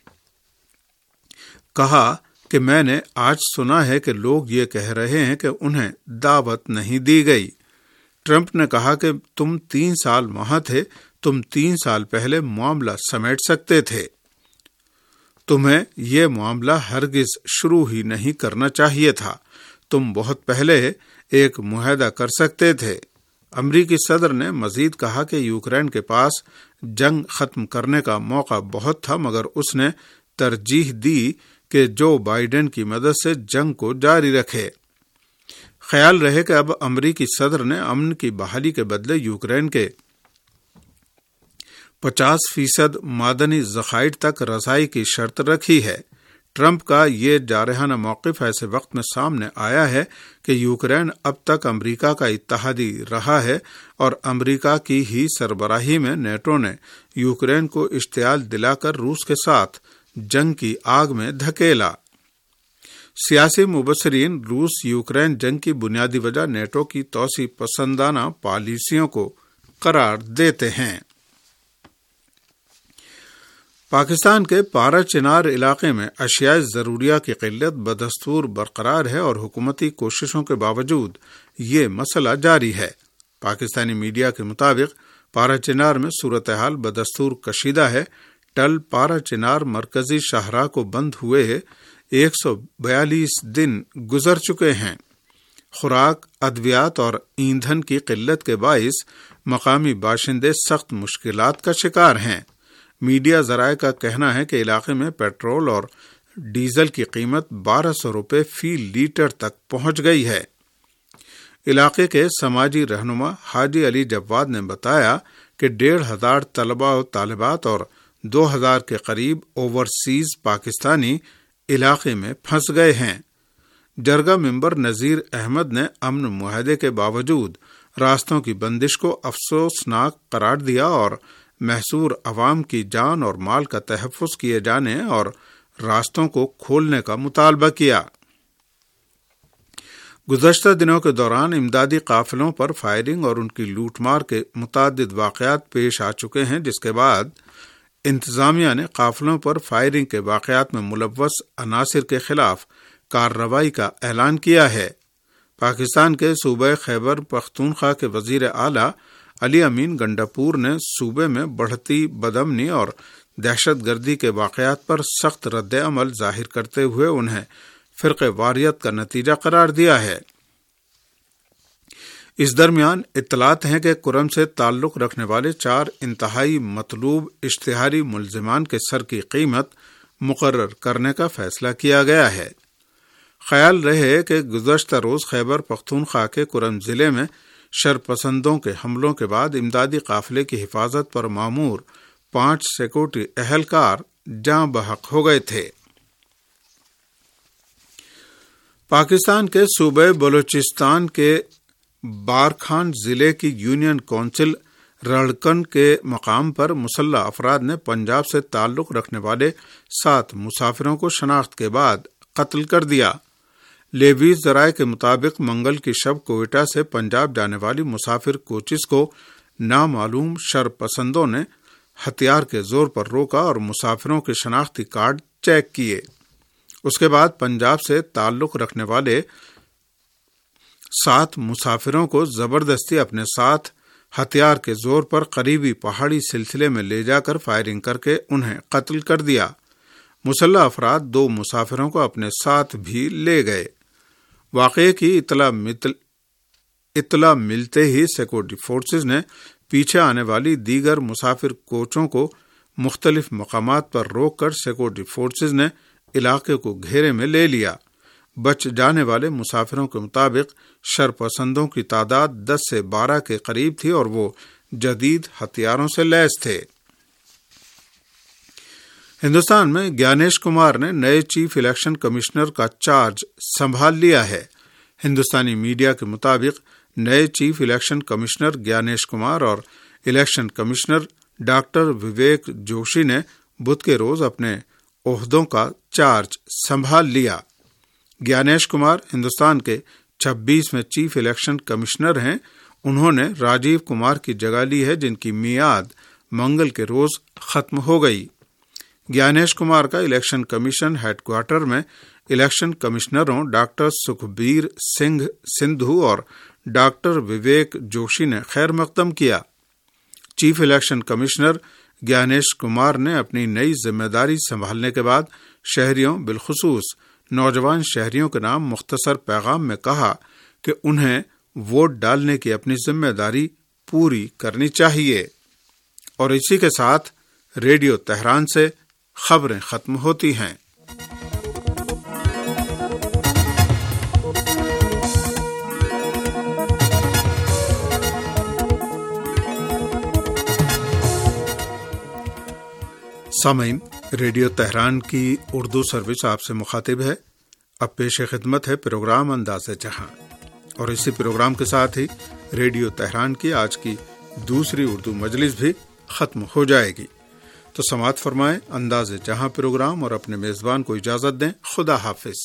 کہا کہ میں نے آج سنا ہے کہ لوگ یہ کہہ رہے ہیں کہ انہیں دعوت نہیں دی گئی۔ ٹرمپ نے کہا کہ تم 3 سال وہاں تھے، تم 3 سال پہلے معاملہ سمیٹ سکتے تھے، تمہیں یہ معاملہ ہرگز شروع ہی نہیں کرنا چاہیے تھا، تم بہت پہلے ایک معاہدہ کر سکتے تھے۔ امریکی صدر نے مزید کہا کہ یوکرین کے پاس جنگ ختم کرنے کا موقع بہت تھا، مگر اس نے ترجیح دی کہ جو بائیڈن کی مدد سے جنگ کو جاری رکھے۔ خیال رہے کہ اب امریکی صدر نے امن کی بحالی کے بدلے یوکرین کے 50% معدنی ذخائر تک رسائی کی شرط رکھی ہے۔ ٹرمپ کا یہ جارحانہ موقف ایسے وقت میں سامنے آیا ہے کہ یوکرین اب تک امریکہ کا اتحادی رہا ہے اور امریکہ کی ہی سربراہی میں نیٹو نے یوکرین کو اشتعال دلا کر روس کے ساتھ جنگ کی آگ میں دھکیلا۔ سیاسی مبصرین روس یوکرین جنگ کی بنیادی وجہ نیٹو کی توسیع پسندانہ پالیسیوں کو قرار دیتے ہیں۔ پاکستان کے پارا چنار علاقے میں اشیاء ضروریہ کی قلت بدستور برقرار ہے اور حکومتی کوششوں کے باوجود یہ مسئلہ جاری ہے۔ پاکستانی میڈیا کے مطابق پارا چنار میں صورتحال بدستور کشیدہ ہے۔ ٹل پارا چنار مرکزی شاہراہ کو بند ہوئے 142 دن گزر چکے ہیں۔ خوراک، ادویات اور ایندھن کی قلت کے باعث مقامی باشندے سخت مشکلات کا شکار ہیں۔ میڈیا ذرائع کا کہنا ہے کہ علاقے میں پیٹرول اور ڈیزل کی قیمت 1200 روپے فی لیٹر تک پہنچ گئی ہے۔ علاقے کے سماجی رہنما حاجی علی جواد نے بتایا کہ 1,500 طلباء و طالبات اور 2,000 کے قریب اوورسیز پاکستانی علاقے میں پھنس گئے ہیں۔ جرگہ ممبر نذیر احمد نے امن معاہدے کے باوجود راستوں کی بندش کو افسوسناک قرار دیا اور محصور عوام کی جان اور مال کا تحفظ کیے جانے اور راستوں کو کھولنے کا مطالبہ کیا۔ گزشتہ دنوں کے دوران امدادی قافلوں پر فائرنگ اور ان کی لوٹ مار کے متعدد واقعات پیش آ چکے ہیں، جس کے بعد انتظامیہ نے قافلوں پر فائرنگ کے واقعات میں ملوث عناصر کے خلاف کارروائی کا اعلان کیا ہے۔ پاکستان کے صوبہ خیبر پختونخوا کے وزیر اعلیٰ علی امین گنڈاپور نے صوبے میں بڑھتی بدامنی اور دہشت گردی کے واقعات پر سخت رد عمل ظاہر کرتے ہوئے انہیں فرقہ واریت کا نتیجہ قرار دیا ہے۔ اس درمیان اطلاعات ہیں کہ کرم سے تعلق رکھنے والے 4 انتہائی مطلوب اشتہاری ملزمان کے سر کی قیمت مقرر کرنے کا فیصلہ کیا گیا ہے۔ خیال رہے کہ گزشتہ روز خیبر پختونخوا کے کرم ضلع میں شرپسندوں کے حملوں کے بعد امدادی قافلے کی حفاظت پر مامور 5 سیکورٹی اہلکار جاں بحق ہو گئے تھے۔ پاکستان کے صوبہ بلوچستان کے بارکھان ضلع کی یونین کونسل رڑکن کے مقام پر مسلح افراد نے پنجاب سے تعلق رکھنے والے 7 مسافروں کو شناخت کے بعد قتل کر دیا۔ لیویز ذرائع کے مطابق منگل کی شب کوئٹہ سے پنجاب جانے والی مسافر کوچز کو نامعلوم شرپسندوں نے ہتھیار کے زور پر روکا اور مسافروں کے شناختی کارڈ چیک کیے۔ اس کے بعد پنجاب سے تعلق رکھنے والے 7 مسافروں کو زبردستی اپنے ساتھ ہتھیار کے زور پر قریبی پہاڑی سلسلے میں لے جا کر فائرنگ کر کے انہیں قتل کر دیا۔ مسلح افراد 2 مسافروں کو اپنے ساتھ بھی لے گئے۔ واقعے کی اطلاع ملتے ہی سیکورٹی فورسز نے پیچھے آنے والی دیگر مسافر کوچوں کو مختلف مقامات پر روک کر سیکورٹی فورسز نے علاقے کو گھیرے میں لے لیا۔ بچ جانے والے مسافروں کے مطابق شرپسندوں کی تعداد 10 سے 12 کے قریب تھی اور وہ جدید ہتھیاروں سے لیس تھے۔ ہندوستان میں گیانیش کمار نے نئے چیف الیکشن کمشنر کا چارج سنبھال لیا ہے۔ ہندوستانی میڈیا کے مطابق نئے chief election commissioner Gyanesh Kumar اور election commissioner doctor Vivek Joshi نے بدھ کے روز اپنے عہدوں کا چارج سنبھال لیا۔ گیانیش کمار ہندوستان کے 26ویں چیف الیکشن کمشنر ہیں۔ انہوں نے راجیو کمار کی جگہ لی ہے، جن کی میعاد منگل کے روز ختم ہو گئی۔ گیانیش کمار کا الیکشن کمیشن ہیڈ کوارٹر میں الیکشن کمشنروں ڈاکٹر سکھبیر سنگھ سندھو اور ڈاکٹر وویک جوشی نے خیر مقدم کیا۔ Chief election commissioner Gyanesh Kumar نے اپنی نئی ذمہ داری سنبھالنے کے بعد شہریوں بالخصوص نوجوان شہریوں کے نام مختصر پیغام میں کہا کہ انہیں ووٹ ڈالنے کی اپنی ذمہ داری پوری کرنی چاہیے۔ اور اسی کے ساتھ ریڈیو تہران سے خبریں ختم ہوتی ہیں۔ سامعین، ریڈیو تہران کی اردو سروس آپ سے مخاطب ہے۔ اب پیش خدمت ہے پروگرام انداز جہاں، اور اسی پروگرام کے ساتھ ہی ریڈیو تہران کی آج کی دوسری اردو مجلس بھی ختم ہو جائے گی۔ تو سماعت فرمائیں انداز جہاں پروگرام اور اپنے میزبان کو اجازت دیں۔ خدا حافظ۔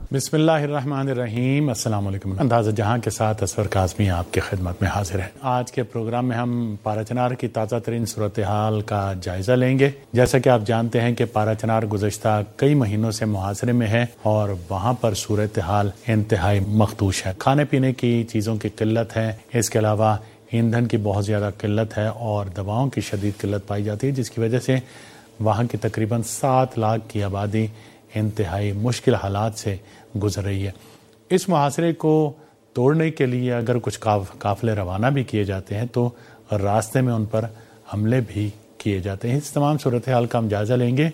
بسم اللہ الرحمن الرحیم. السلام علیکم. انداز جہاں کے ساتھ اسفر کاظمی آپ کی خدمت میں حاضر ہے. آج کے پروگرام میں ہم پارا چنار کی تازہ ترین صورتحال کا جائزہ لیں گے. جیسا کہ آپ جانتے ہیں کہ پارا چنار گزشتہ کئی مہینوں سے محاصرے میں ہے اور وہاں پر صورتحال انتہائی مخدوش ہے. کھانے پینے کی چیزوں کی قلت ہے، اس کے علاوہ ایندھن کی بہت زیادہ قلت ہے اور دواؤں کی شدید قلت پائی جاتی ہے، جس کی وجہ سے وہاں کی تقریباً 7 لاکھ کی آبادی انتہائی مشکل حالات سے گزر رہی ہے. اس محاصرے کو توڑنے کے لیے اگر کچھ قافلے روانہ بھی کیے جاتے ہیں تو راستے میں ان پر حملے بھی کیے جاتے ہیں. اس تمام صورتحال کا ہم جائزہ لیں گے.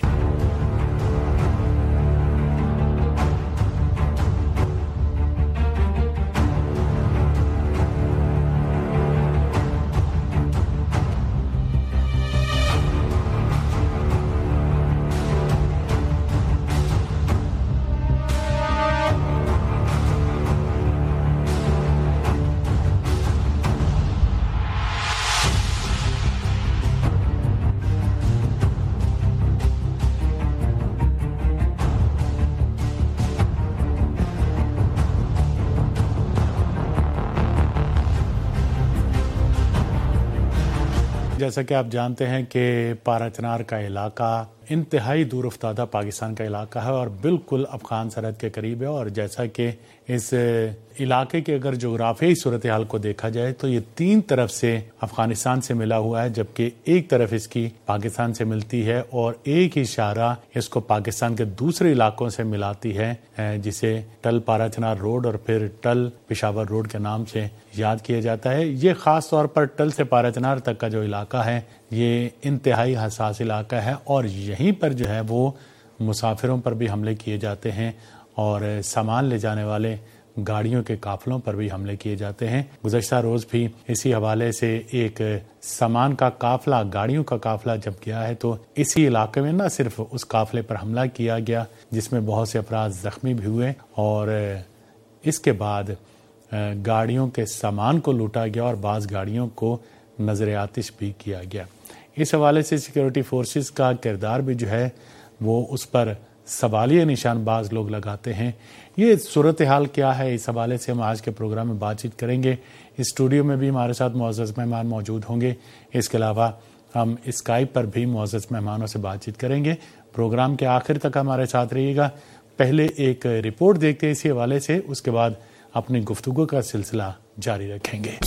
جیسا کہ آپ جانتے ہیں کہ پارا چنار کا علاقہ انتہائی دور افتادہ پاکستان کا علاقہ ہے اور بالکل افغان سرحد کے قریب ہے. اور جیسا کہ اس علاقے کے اگر جغرافیائی صورتحال کو دیکھا جائے تو یہ 3 طرف سے افغانستان سے ملا ہوا ہے، جبکہ ایک طرف اس کی پاکستان سے ملتی ہے اور ایک ہی شاہراہ اس کو پاکستان کے دوسرے علاقوں سے ملاتی ہے، جسے ٹل پارا چنار روڈ اور پھر ٹل پشاور روڈ کے نام سے یاد کیا جاتا ہے. یہ خاص طور پر ٹل سے پارا چنار تک کا جو علاقہ ہے یہ انتہائی حساس علاقہ ہے اور یہیں پر جو ہے وہ مسافروں پر بھی حملے کیے جاتے ہیں اور سامان لے جانے والے گاڑیوں کے قافلوں پر بھی حملے کیے جاتے ہیں. گزشتہ روز بھی اسی حوالے سے ایک سامان کا قافلہ، گاڑیوں کا قافلہ جب گیا ہے تو اسی علاقے میں نہ صرف اس قافلے پر حملہ کیا گیا جس میں بہت سے افراد زخمی بھی ہوئے اور اس کے بعد گاڑیوں کے سامان کو لوٹا گیا اور بعض گاڑیوں کو نظر آتش بھی کیا گیا. اس حوالے سے سیکیورٹی فورسز کا کردار بھی جو ہے وہ اس پر سوالیہ نشان بعض لوگ لگاتے ہیں. یہ صورتحال کیا ہے، اس حوالے سے ہم آج کے پروگرام میں بات چیت کریں گے. اسٹوڈیو میں بھی ہمارے ساتھ معزز مہمان موجود ہوں گے. اس کے علاوہ ہم اسکائپ پر بھی معزز مہمانوں سے بات چیت کریں گے. پروگرام کے آخر تک ہمارے ساتھ رہیے گا. پہلے ایک رپورٹ دیکھتے ہیں اسی حوالے سے، اس کے بعد اپنی گفتگو کا سلسلہ جاری رکھیں گے.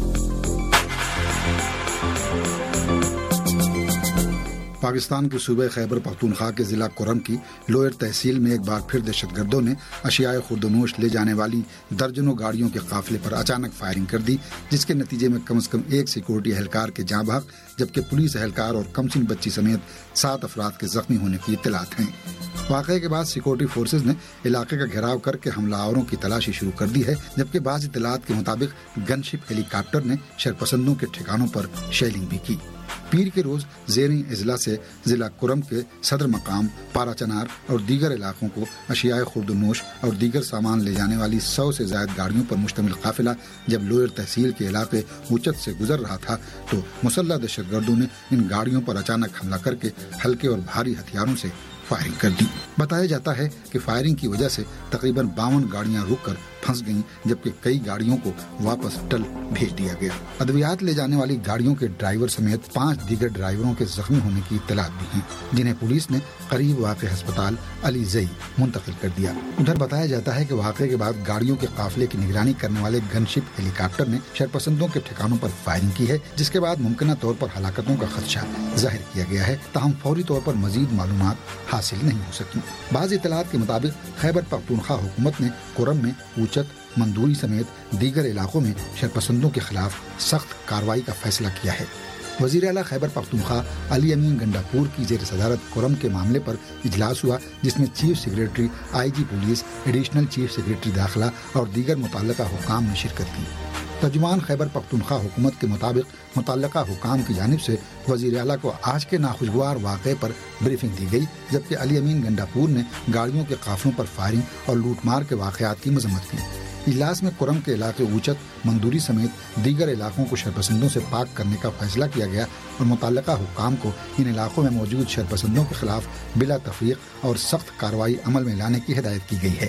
پاکستان کے صوبہ خیبر پختونخوا کے ضلع کرم کی لوئر تحصیل میں ایک بار پھر دہشت گردوں نے اشیاء خوردونوش لے جانے والی درجنوں گاڑیوں کے قافلے پر اچانک فائرنگ کر دی، جس کے نتیجے میں کم از کم ایک سیکورٹی اہلکار کے جاں بحق جبکہ پولیس اہلکار اور کمسن بچی سمیت 7 افراد کے زخمی ہونے کی اطلاعات ہیں. واقعے کے بعد سیکورٹی فورسز نے علاقے کا گھیراؤ کر کے حملہ آوروں کی تلاشی شروع کر دی ہے، جبکہ بعض اطلاعات کے مطابق گن شپ ہیلی کاپٹر نے شرپسندوں کے ٹھکانوں پر شیلنگ بھی کی. پیر کے روز زیریں اضلاع سے ضلع کرم کے صدر مقام پارا چنار اور دیگر علاقوں کو اشیاء خوردونوش اور دیگر سامان لے جانے والی 100 سے زائد گاڑیوں پر مشتمل قافلہ جب لوئر تحصیل کے علاقے اوچت سے گزر رہا تھا تو مسلح دہشت گردوں نے ان گاڑیوں پر اچانک حملہ کر کے ہلکے اور بھاری ہتھیاروں سے فائرنگ کر دی. بتایا جاتا ہے کہ فائرنگ کی وجہ سے تقریباً 52 گاڑیاں رک کر پھنس گئیں، جبکہ کئی گاڑیوں کو واپس ٹل بھیج دیا گیا. ادویات لے جانے والی گاڑیوں کے ڈرائیور سمیت 5 دیگر ڈرائیوروں کے زخمی ہونے کی اطلاعات بھی ہیں، جنہیں پولیس نے قریب واقع ہسپتال علی زئی منتقل کر دیا. ادھر بتایا جاتا ہے کہ واقعے کے بعد گاڑیوں کے قافلے کی نگرانی کرنے والے گن شپ ہیلی کاپٹر نے شرپسندوں کے ٹھکانوں پر فائرنگ کی ہے، جس کے بعد ممکنہ طور پر ہلاکتوں کا خدشہ ظاہر کیا گیا ہے، تاہم فوری طور پر مزید معلومات حاصل نہیں ہو سکی. بعض اطلاعات کے مطابق خیبر پختونخوا حکومت نے کرم میں اوچت، مندوری سمیت دیگر علاقوں میں شرپسندوں کے خلاف سخت کارروائی کا فیصلہ کیا ہے. وزیر اعلیٰ خیبر پختونخوا علی امین گنڈاپور کی زیر صدارت کرم کے معاملے پر اجلاس ہوا، جس میں chief secretary I G police, additional chief secretary داخلہ اور دیگر متعلقہ حکام نے شرکت کی. ترجمان خیبر پختونخوا حکومت کے مطابق متعلقہ حکام کی جانب سے وزیر اعلیٰ کو آج کے ناخوشگوار واقعے پر بریفنگ دی گئی، جبکہ علی امین گنڈاپور نے گاڑیوں کے قافلوں پر فائرنگ اور لوٹ مار کے واقعات کی مذمت کی. اجلاس میں کرم کے علاقے اوچت، مندوری سمیت دیگر علاقوں کو شرپسندوں سے پاک کرنے کا فیصلہ کیا گیا اور متعلقہ حکام کو ان علاقوں میں موجود شرپسندوں کے خلاف بلا تفریق اور سخت کارروائی عمل میں لانے کی ہدایت کی گئی ہے.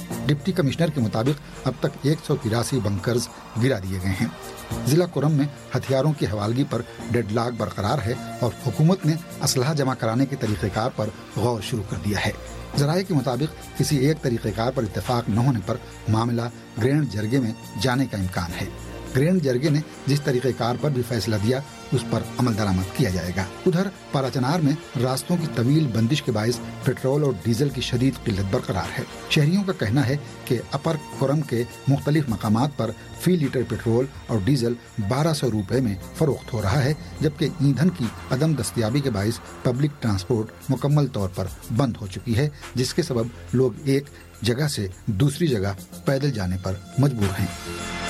ڈپٹی کمشنر کے مطابق اب تک 183 بنکرز گرا دیے گئے ہیں۔ ضلع کرم میں ہتھیاروں کی حوالگی پر ڈیڈ لاک برقرار ہے اور حکومت نے اسلحہ جمع کرانے کے طریقہ کار پر غور شروع کر دیا ہے۔ ذرائع کے مطابق کسی ایک طریقہ کار پر اتفاق نہ ہونے پر معاملہ گرینڈ جرگے میں جانے کا امکان ہے۔ گرینڈ جرگے نے جس طریقہ کار پر بھی فیصلہ دیا اس پر عمل درآمد کیا جائے گا۔ ادھر پاراچنار میں راستوں کی طویل بندش کے باعث پیٹرول اور ڈیزل کی شدید قلت برقرار ہے۔ شہریوں کا کہنا ہے کہ اپر کرم کے مختلف مقامات پر فی لیٹر پیٹرول اور ڈیزل 1200 روپے میں فروخت ہو رہا ہے، جبکہ ایندھن کی عدم دستیابی کے باعث پبلک ٹرانسپورٹ مکمل طور پر بند ہو چکی ہے، جس کے سبب لوگ ایک جگہ سے دوسری جگہ پیدل جانے پر مجبور ہیں۔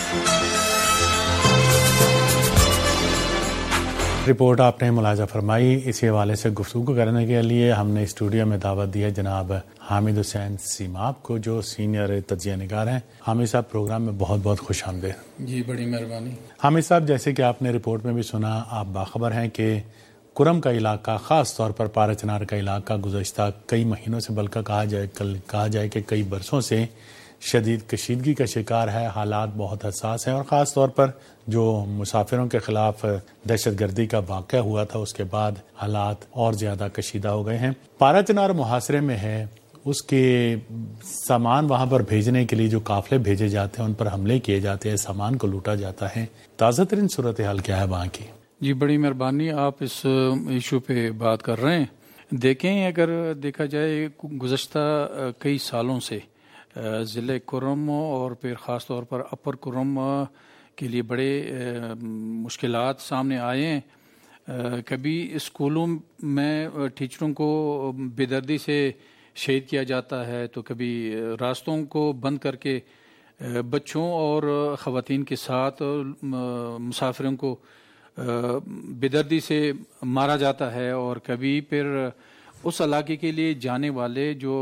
رپورٹ آپ نے ملاحظہ فرمائی۔ اسی حوالے سے گفتگو کرنے کے لیے ہم نے اسٹوڈیو میں دعوت دی ہے جناب حامد حسین سیماب کو، جو سینئر تجزیہ نگار ہیں۔ حامد صاحب، پروگرام میں بہت بہت خوش آمدید۔ جی، بڑی مہربانی۔ حامد صاحب، جیسے کہ آپ نے رپورٹ میں بھی سنا، آپ باخبر ہیں کہ کرم کا علاقہ، خاص طور پر پاراچنار کا علاقہ، گزشتہ کئی مہینوں سے بلکہ کہا جائے کہ کئی برسوں سے شدید کشیدگی کا شکار ہے۔ حالات بہت حساس ہیں اور خاص طور پر جو مسافروں کے خلاف دہشت گردی کا واقعہ ہوا تھا اس کے بعد حالات اور زیادہ کشیدہ ہو گئے ہیں۔ پاراچنار محاصرے میں ہے، اس کے سامان وہاں پر بھیجنے کے لیے جو قافلے بھیجے جاتے ہیں ان پر حملے کیے جاتے ہیں، سامان کو لوٹا جاتا ہے۔ تازہ ترین صورتحال کیا ہے وہاں کی؟ جی، بڑی مہربانی، آپ اس ایشو پہ بات کر رہے ہیں۔ دیکھیں، اگر دیکھا جائے گزشتہ کئی سالوں سے ضلع کرم اور پھر خاص طور پر اپر کرم کے لیے بڑے مشکلات سامنے آئے ہیں۔ کبھی اسکولوں میں ٹیچروں کو بے دردی سے شہید کیا جاتا ہے، تو کبھی راستوں کو بند کر کے بچوں اور خواتین کے ساتھ مسافروں کو بے دردی سے مارا جاتا ہے، اور کبھی پھر اس علاقے کے لیے جانے والے جو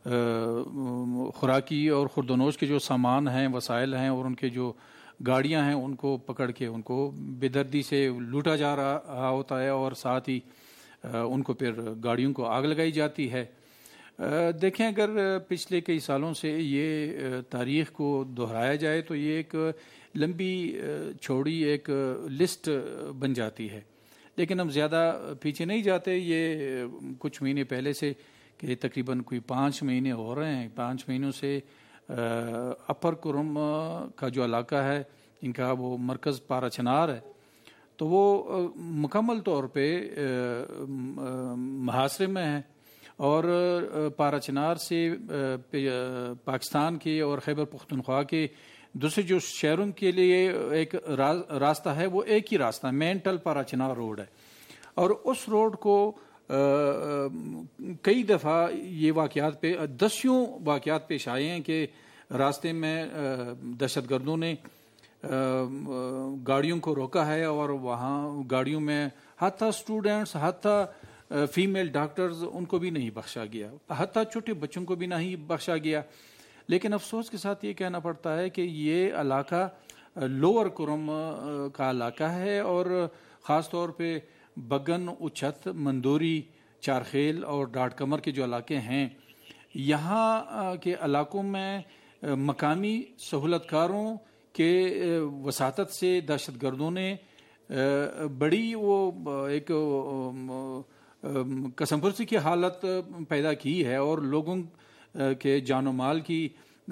خوراکی اور خوردونوش کے جو سامان ہیں، وسائل ہیں، اور ان کے جو گاڑیاں ہیں، ان کو پکڑ کے ان کو بے دردی سے لوٹا جا رہا ہوتا ہے، اور ساتھ ہی ان کو پھر گاڑیوں کو آگ لگائی جاتی ہے۔ دیکھیں، اگر پچھلے کئی سالوں سے یہ تاریخ کو دہرایا جائے تو یہ ایک لمبی چوڑی ایک لسٹ بن جاتی ہے، لیکن ہم زیادہ پیچھے نہیں جاتے۔ یہ کچھ مہینے پہلے سے کہ تقریباً کوئی 5 مہینے ہو رہے ہیں، 5 مہینوں سے اپر کرم کا جو علاقہ ہے، ان کا وہ مرکز پاراچنار ہے، تو وہ مکمل طور پہ محاصرے میں ہے، اور پاراچنار سے پاکستان کے اور خیبر پختونخوا کے دوسرے جو شہروں کے لیے ایک راستہ ہے، وہ ایک ہی راستہ مین ٹل پاراچنار روڈ ہے، اور اس روڈ کو کئی دفعہ یہ واقعات دسیوں واقعات پیش آئے ہیں کہ راستے میں دہشت گردوں نے گاڑیوں کو روکا ہے، اور وہاں گاڑیوں میں حتیٰ اسٹوڈنٹس، حتیٰ فیمیل ڈاکٹرز، ان کو بھی نہیں بخشا گیا، حتیٰ چھوٹے بچوں کو بھی نہیں بخشا گیا۔ لیکن افسوس کے ساتھ یہ کہنا پڑتا ہے کہ یہ علاقہ لوور کرم کا علاقہ ہے، اور خاص طور پہ بگن، اچھت، مندوری، چارخیل اور ڈاٹ کمر کے جو علاقے ہیں، یہاں کے علاقوں میں مقامی سہولت کاروں کے وساطت سے دہشت گردوں نے بڑی وہ ایک قسم پرسی کی حالت پیدا کی ہے، اور لوگوں کے جان و مال کی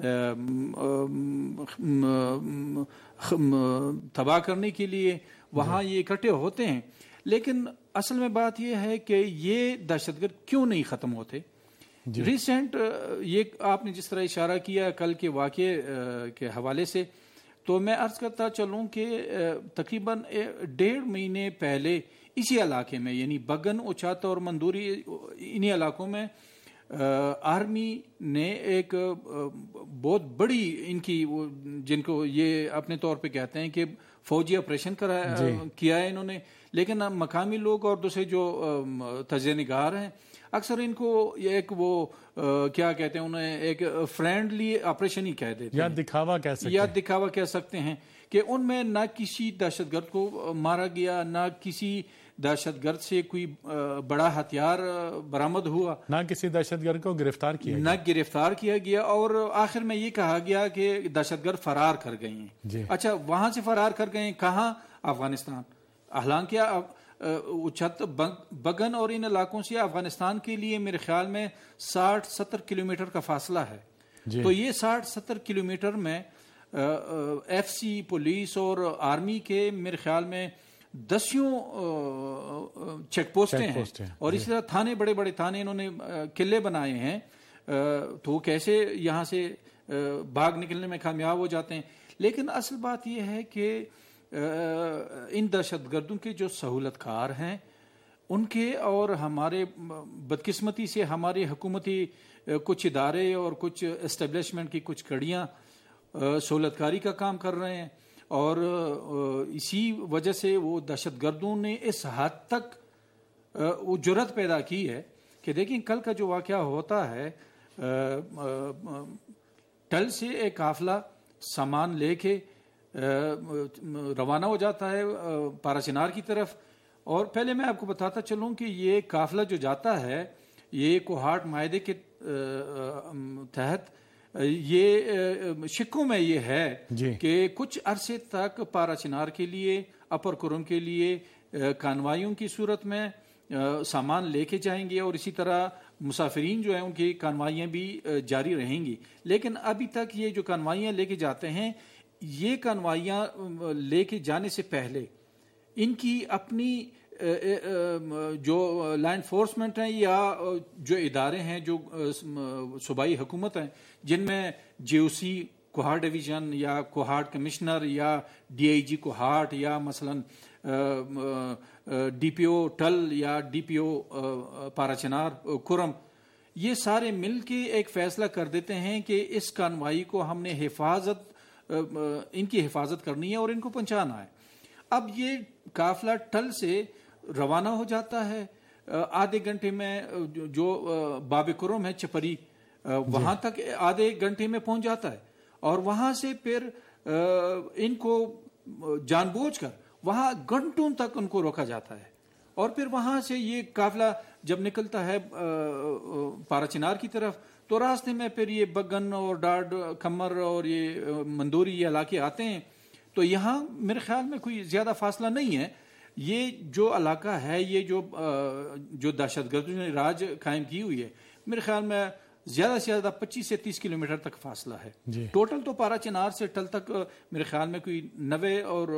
تباہ کرنے کے لیے وہاں یہ اکٹھے ہوتے ہیں۔ لیکن اصل میں بات یہ ہے کہ یہ دہشت گرد کیوں نہیں ختم ہوتے؟ ریسنٹ یہ آپ نے جس طرح اشارہ کیا کل کے واقعے کے حوالے سے، تو میں عرض کرتا چلوں کہ تقریباً 1.5 مہینے پہلے اسی علاقے میں، یعنی بگن، اچھاتا اور مندوری، انہی علاقوں میں آرمی نے ایک بہت بڑی ان کی جن کو یہ اپنے طور پہ کہتے ہیں کہ فوجی آپریشن کیا ہے انہوں نے، لیکن مقامی لوگ اور دوسرے جو تجزیہ نگار ہیں اکثر ان کو ایک وہ کیا کہتے ہیں، انہیں ایک فرینڈلی آپریشن ہی کہہ دیتے ہیں، یا دکھاوا کہہ سکتے ہیں، کہ ان میں نہ کسی دہشت گرد کو مارا گیا، نہ کسی دہشت گرد سے کوئی بڑا ہتھیار برآمد ہوا، نہ کسی دہشت گرد کو گرفتار کیا گیا اور آخر میں یہ کہا گیا کہ دہشت گرد فرار کر گئے ہیں. جی. اچھا وہاں سے فرار کر گئے کہاں؟ افغانستان. حالانکہ اچھت بگن اور ان علاقوں سے افغانستان کے لیے میرے خیال میں 60-70 کلومیٹر کا فاصلہ ہے. جی. تو یہ 60-70 کلومیٹر میں ایف سی، پولیس اور آرمی کے میرے خیال میں 10 چیک پوسٹیں ہیں اور اسی طرح تھانے، بڑے بڑے تھانے انہوں نے قلعے بنائے ہیں. تو کیسے یہاں سے بھاگ نکلنے میں کامیاب ہو جاتے ہیں. لیکن اصل بات یہ ہے کہ ان دہشت گردوں کے جو سہولت کار ہیں ان کے اور ہمارے بدقسمتی سے ہمارے حکومتی کچھ ادارے اور کچھ اسٹیبلشمنٹ کی کچھ کڑیاں سہولت کاری کا کام کر رہے ہیں اور اسی وجہ سے وہ دہشت گردوں نے اس حد تک وہ جرأت پیدا کی ہے کہ دیکھیں کل کا جو واقعہ ہوتا ہے، ٹل سے ایک قافلہ سامان لے کے روانہ ہو جاتا ہے پاراچنار کی طرف. اور پہلے میں آپ کو بتاتا چلوں کہ یہ قافلہ جو جاتا ہے یہ کوہاٹ معاہدے کے تحت یہ شکوں میں یہ ہے جی. کہ کچھ عرصے تک پاراچنار کے لیے، اپر کرم کے لیے کانوائیوں کی صورت میں سامان لے کے جائیں گے اور اسی طرح مسافرین جو ہیں ان کی کانوائیاں بھی جاری رہیں گی. لیکن ابھی تک یہ جو کانوائیاں لے کے جاتے ہیں، یہ کانوائیاں لے کے جانے سے پہلے ان کی اپنی جو لا انفورسمنٹ ہیں یا جو ادارے ہیں، جو صوبائی حکومت ہیں، جن میں جے او سی کوہاٹ ڈویژن یا کوہاٹ کمشنر یا ڈی آئی جی کوہاٹ یا مثلاً ڈی پی او ٹل یا ڈی پی او پاراچنار کرم، یہ سارے مل کے ایک فیصلہ کر دیتے ہیں کہ اس کانوائی کو ہم نے ان کی حفاظت کرنی ہے اور ان کو پہنچانا ہے. اب یہ قافلہ ٹل سے روانہ ہو جاتا ہے، آدھے گھنٹے میں جو باب کرم ہے چپری، وہاں تک آدھے گھنٹے میں پہنچ جاتا ہے اور وہاں سے پھر ان کو جان بوجھ کر وہاں گھنٹوں تک ان کو روکا جاتا ہے. اور پھر وہاں سے یہ قافلہ جب نکلتا ہے پاراچنار کی طرف تو راستے میں پھر یہ بگن اور ڈاڈ کمر اور یہ مندوری یہ علاقے آتے ہیں. تو یہاں میرے خیال میں کوئی زیادہ فاصلہ نہیں ہے. یہ جو علاقہ ہے، یہ جو دہشت گردوں نے راج قائم کی ہوئی ہے، میرے خیال میں زیادہ سے زیادہ 25 سے 30 کلومیٹر تک فاصلہ ہے. جی. ٹوٹل تو پاراچنار سے ٹل تک میرے خیال میں کوئی 90 اور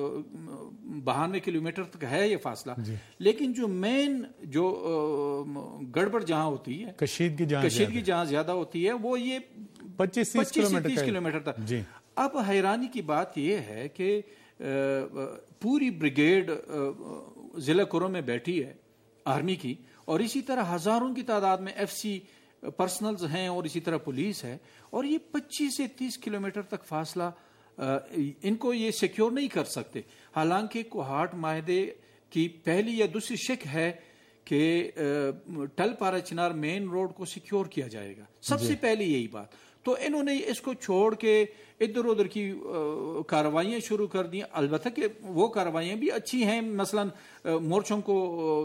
92 کلومیٹر تک ہے یہ فاصلہ. جی. لیکن جو مین جو گڑبڑ جہاں ہوتی ہے، کشیدگی جہاں زیادہ ہوتی ہے، وہ یہ 25 سے 30 کلومیٹر تک. جی. اب حیرانی کی بات یہ ہے کہ پوری بریگیڈ ضلع کرم میں بیٹھی ہے آرمی کی اور اسی طرح ہزاروں کی تعداد میں ایف سی پرسنلز ہیں اور اسی طرح پولیس ہے اور یہ 25 سے 30 کلومیٹر تک فاصلہ ان کو یہ سیکیور نہیں کر سکتے. حالانکہ کوہاٹ معاہدے کی پہلی یا دوسری شک ہے کہ ٹل پاراچنار مین روڈ کو سیکیور کیا جائے گا، سب سے پہلی یہی بات. تو انہوں نے اس کو چھوڑ کے ادھر ادھر کی کارروائیاں شروع کر دی. البتہ کہ وہ کارروائیاں بھی اچھی ہیں، مثلا مورچوں کو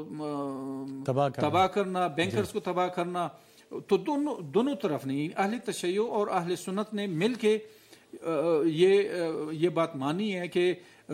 تباہ کرنا، بینکرز کو تباہ کرنا. تو دونوں طرف نہیں، اہل تشیع اور اہل سنت نے مل کے یہ بات مانی ہے کہ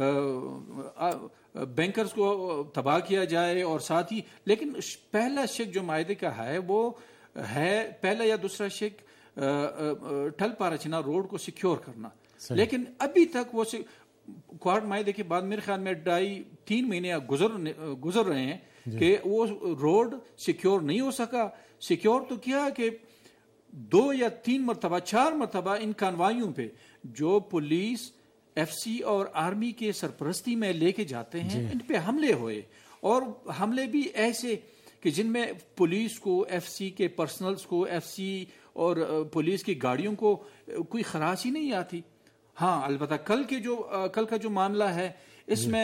بینکرز کو تباہ کیا جائے اور ساتھ ہی. لیکن پہلا شک جو معاہدے کا ہے وہ ہے پہلا یا دوسرا شک ٹل پاراچنار روڈ کو سیکیور کرنا. لیکن ابھی تک وہ کوہاٹ معاہدے کے بعد میرے خیال میں 2.5-3 مہینے گزر رہے ہیں کہ وہ روڈ سیکیور نہیں ہو سکا. سیکیور تو کیا کہ 2 یا 3 مرتبہ 4 مرتبہ ان کانوائیوں پہ جو پولیس، ایف سی اور آرمی کے سرپرستی میں لے کے جاتے ہیں، ان پہ حملے ہوئے اور حملے بھی ایسے کہ جن میں پولیس کو، ایف سی کے پرسنلز کو، ایف سی اور پولیس کی گاڑیوں کو کوئی خراش ہی نہیں آتی. ہاں البتہ کل کا جو معاملہ ہے اس میں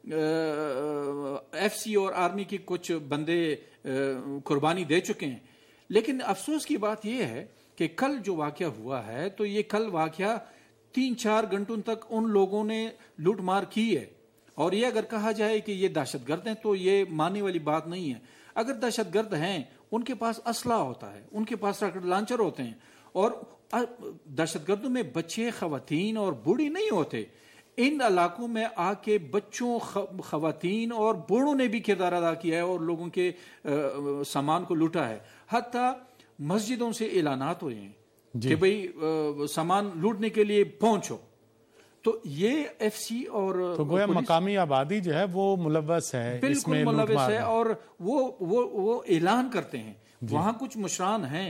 ایف سی اور آرمی کے کچھ بندے قربانی دے چکے ہیں. لیکن افسوس کی بات یہ ہے کہ کل جو واقعہ ہوا ہے تو یہ کل واقعہ 3-4 گھنٹوں تک ان لوگوں نے لوٹ مار کی ہے اور یہ اگر کہا جائے کہ یہ دہشت گرد ہیں تو یہ ماننے والی بات نہیں ہے. اگر دہشت گرد ہیں ان کے پاس اسلحہ ہوتا ہے, ان کے پاس راکٹ لانچر ہوتے ہیں, اور دہشت گردوں میں بچے, خواتین اور بوڑھی نہیں ہوتے. ان علاقوں میں آ کے بچوں, خواتین اور بوڑھوں نے بھی کردار ادا کیا ہے اور لوگوں کے سامان کو لوٹا ہے. حتیٰ مسجدوں سے اعلانات ہوئے ہیں کہ بھئی سامان لوٹنے کے لیے پہنچو. تو یہ ایف سی اور تو گویا مقامی آبادی جو ہے وہ ملوث ہے, بالکل ملوث ہے, اور وہ اعلان کرتے ہیں. وہاں کچھ مشران ہیں,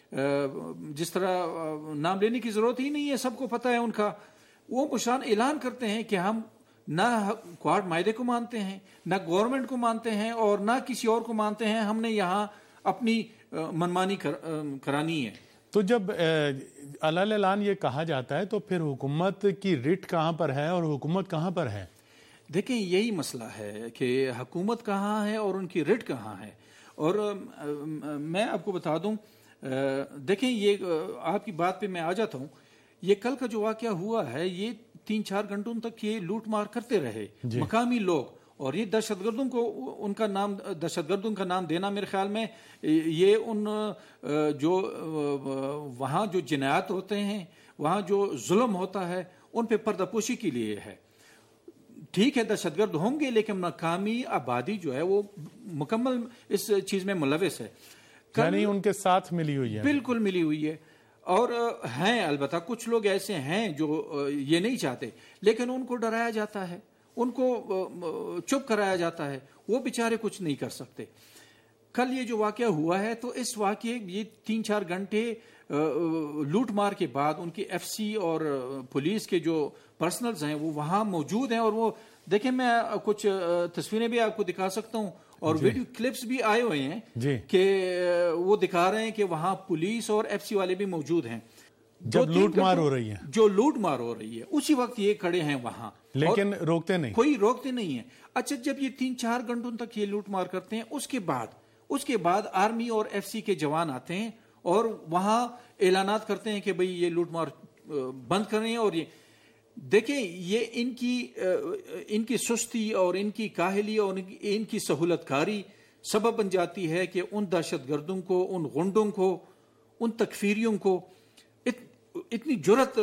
جس طرح نام لینے کی ضرورت ہی نہیں ہے, سب کو پتہ ہے ان کا. وہ مشران اعلان کرتے ہیں کہ ہم نہ کوارڈ معاہدے کو مانتے ہیں, نہ گورنمنٹ کو مانتے ہیں, اور نہ کسی اور کو مانتے ہیں. ہم نے یہاں اپنی منمانی کرانی ہے. تو جب اعلان یہ کہا جاتا ہے تو پھر حکومت کی رٹ کہاں پر ہے اور حکومت کہاں پر ہے؟ دیکھیں یہی مسئلہ ہے کہ حکومت کہاں ہے اور ان کی رٹ کہاں ہے. اور میں آپ کو بتا دوں, دیکھیں یہ آپ کی بات پہ میں آ جاتا ہوں. یہ کل کا جو واقعہ ہوا ہے, یہ 3-4 گھنٹوں تک یہ لوٹ مار کرتے رہے مقامی لوگ. اور یہ دہشت گردوں کو ان کا نام, دہشت گردوں کا نام دینا میرے خیال میں یہ ان جو وہاں جو جنایات ہوتے ہیں, وہاں جو ظلم ہوتا ہے, ان پہ پردہ پوشی کے لیے ہے. ٹھیک ہے دہشت گرد ہوں گے, لیکن مقامی آبادی جو ہے وہ مکمل اس چیز میں ملوث ہے. یعنی ان کے ساتھ ملی ہوئی ہے, بالکل ملی ہوئی ہے. اور ہیں البتہ کچھ لوگ ایسے ہیں جو یہ نہیں چاہتے, لیکن ان کو ڈرایا جاتا ہے, ان کو چپ کرایا جاتا ہے, وہ بیچارے کچھ نہیں کر سکتے. کل یہ جو واقعہ ہوا ہے تو اس واقعے یہ 3-4 گھنٹے لوٹ مار کے بعد ان کی ایف سی اور پولیس کے جو پرسنلز ہیں وہ وہاں موجود ہیں. اور وہ دیکھیں میں کچھ تصویریں بھی آپ کو دکھا سکتا ہوں, اور ویڈیو کلپس بھی آئے ہوئے ہیں کہ وہ دکھا رہے ہیں کہ وہاں پولیس اور ایف سی والے بھی موجود ہیں. جب لوٹ مار ہو رہی ہے, جو لوٹ مار ہو رہی ہے اسی وقت یہ کھڑے ہیں وہاں, لیکن روکتے نہیں, کوئی روکتے نہیں ہے. اچھا جب یہ 3-4 گھنٹوں تک یہ لوٹ مار کرتے ہیں, اس کے بعد آرمی اور ایف سی کے جوان آتے ہیں اور وہاں اعلانات کرتے ہیں کہ بھئی یہ لوٹ مار بند کریں. اور یہ دیکھیں یہ ان کی سستی اور ان کی کاہلی اور ان کی سہولت کاری سبب بن جاتی ہے کہ ان دہشت گردوں کو, ان غنڈوں کو, ان تکفیریوں کو اتنی جرت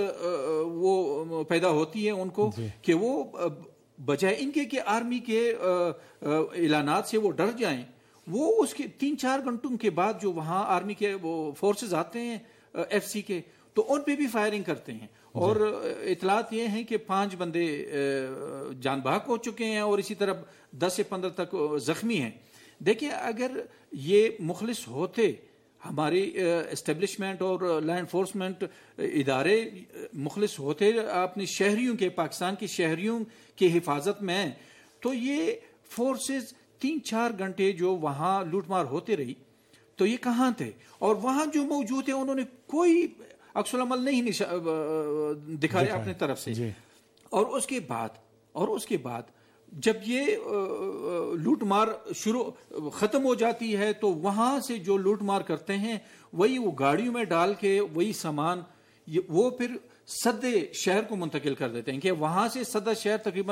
وہ پیدا ہوتی ہے ان کو کہ وہ بجائے ان کے کہ آرمی کے اعلانات سے وہ ڈر جائیں, وہ اس کے 3-4 گھنٹوں کے بعد جو وہاں آرمی کے وہ فورسز آتے ہیں ایف سی کے, تو ان پہ بھی فائرنگ کرتے ہیں. اور اطلاعات یہ ہیں کہ 5 بندے جان بحق ہو چکے ہیں اور اسی طرح 10 سے 15 تک زخمی ہیں. دیکھیں اگر یہ مخلص ہوتے, ہماری اسٹیبلشمنٹ اور لا انفورسمنٹ ادارے مخلص ہوتے اپنے شہریوں کے, پاکستان کے شہریوں کی حفاظت میں, تو یہ فورسز 3-4 گھنٹے جو وہاں لوٹ مار ہوتے رہی تو یہ کہاں تھے؟ اور وہاں جو موجود تھے انہوں نے کوئی عکس العمل نہیں دکھایا اپنے طرف سے. اور اس کے بعد جب یہ لوٹ مار ختم ہو جاتی ہے تو وہاں سے جو لوٹ مار کرتے ہیں وہی وہ گاڑیوں میں ڈال کے وہی سامان وہ پھر صدر شہر کو منتقل کر دیتے ہیں کہ وہاں سے صدر شہر تقریباً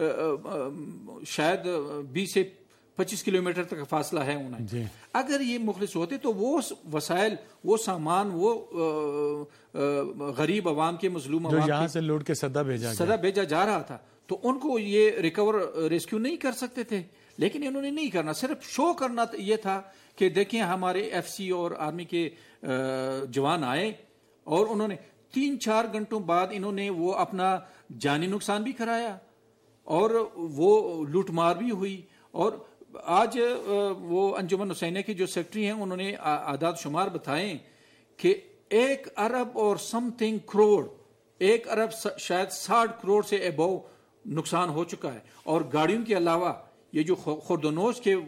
شاید 20 سے 25 کلومیٹر تک فاصلہ ہے انہیں. اگر یہ مخلص ہوتے تو وہ وسائل, وہ سامان, وہ غریب عوام کے, مظلوم عوام یہاں سے لوٹ کے صدہ بھیجا جا رہا تھا, تو ان کو یہ ریسکیو نہیں کر سکتے تھے. لیکن انہوں نے نہیں کرنا, صرف شو کرنا یہ تھا کہ دیکھیں ہمارے ایف سی اور آرمی کے جوان آئے, اور انہوں نے 3-4 گھنٹوں بعد انہوں نے وہ اپنا جانی نقصان بھی کرایا اور وہ لوٹ مار بھی ہوئی. اور آج وہ انجمن حسینیہ کے جو سیکرٹری ہیں انہوں نے اعداد شمار بتائیں کہ 1 ارب اور سم تھنگ کروڑ, 1 ارب شاید 60 کروڑ سے ابو نقصان ہو چکا ہے. اور گاڑیوں کے علاوہ یہ جو خوردونوش کے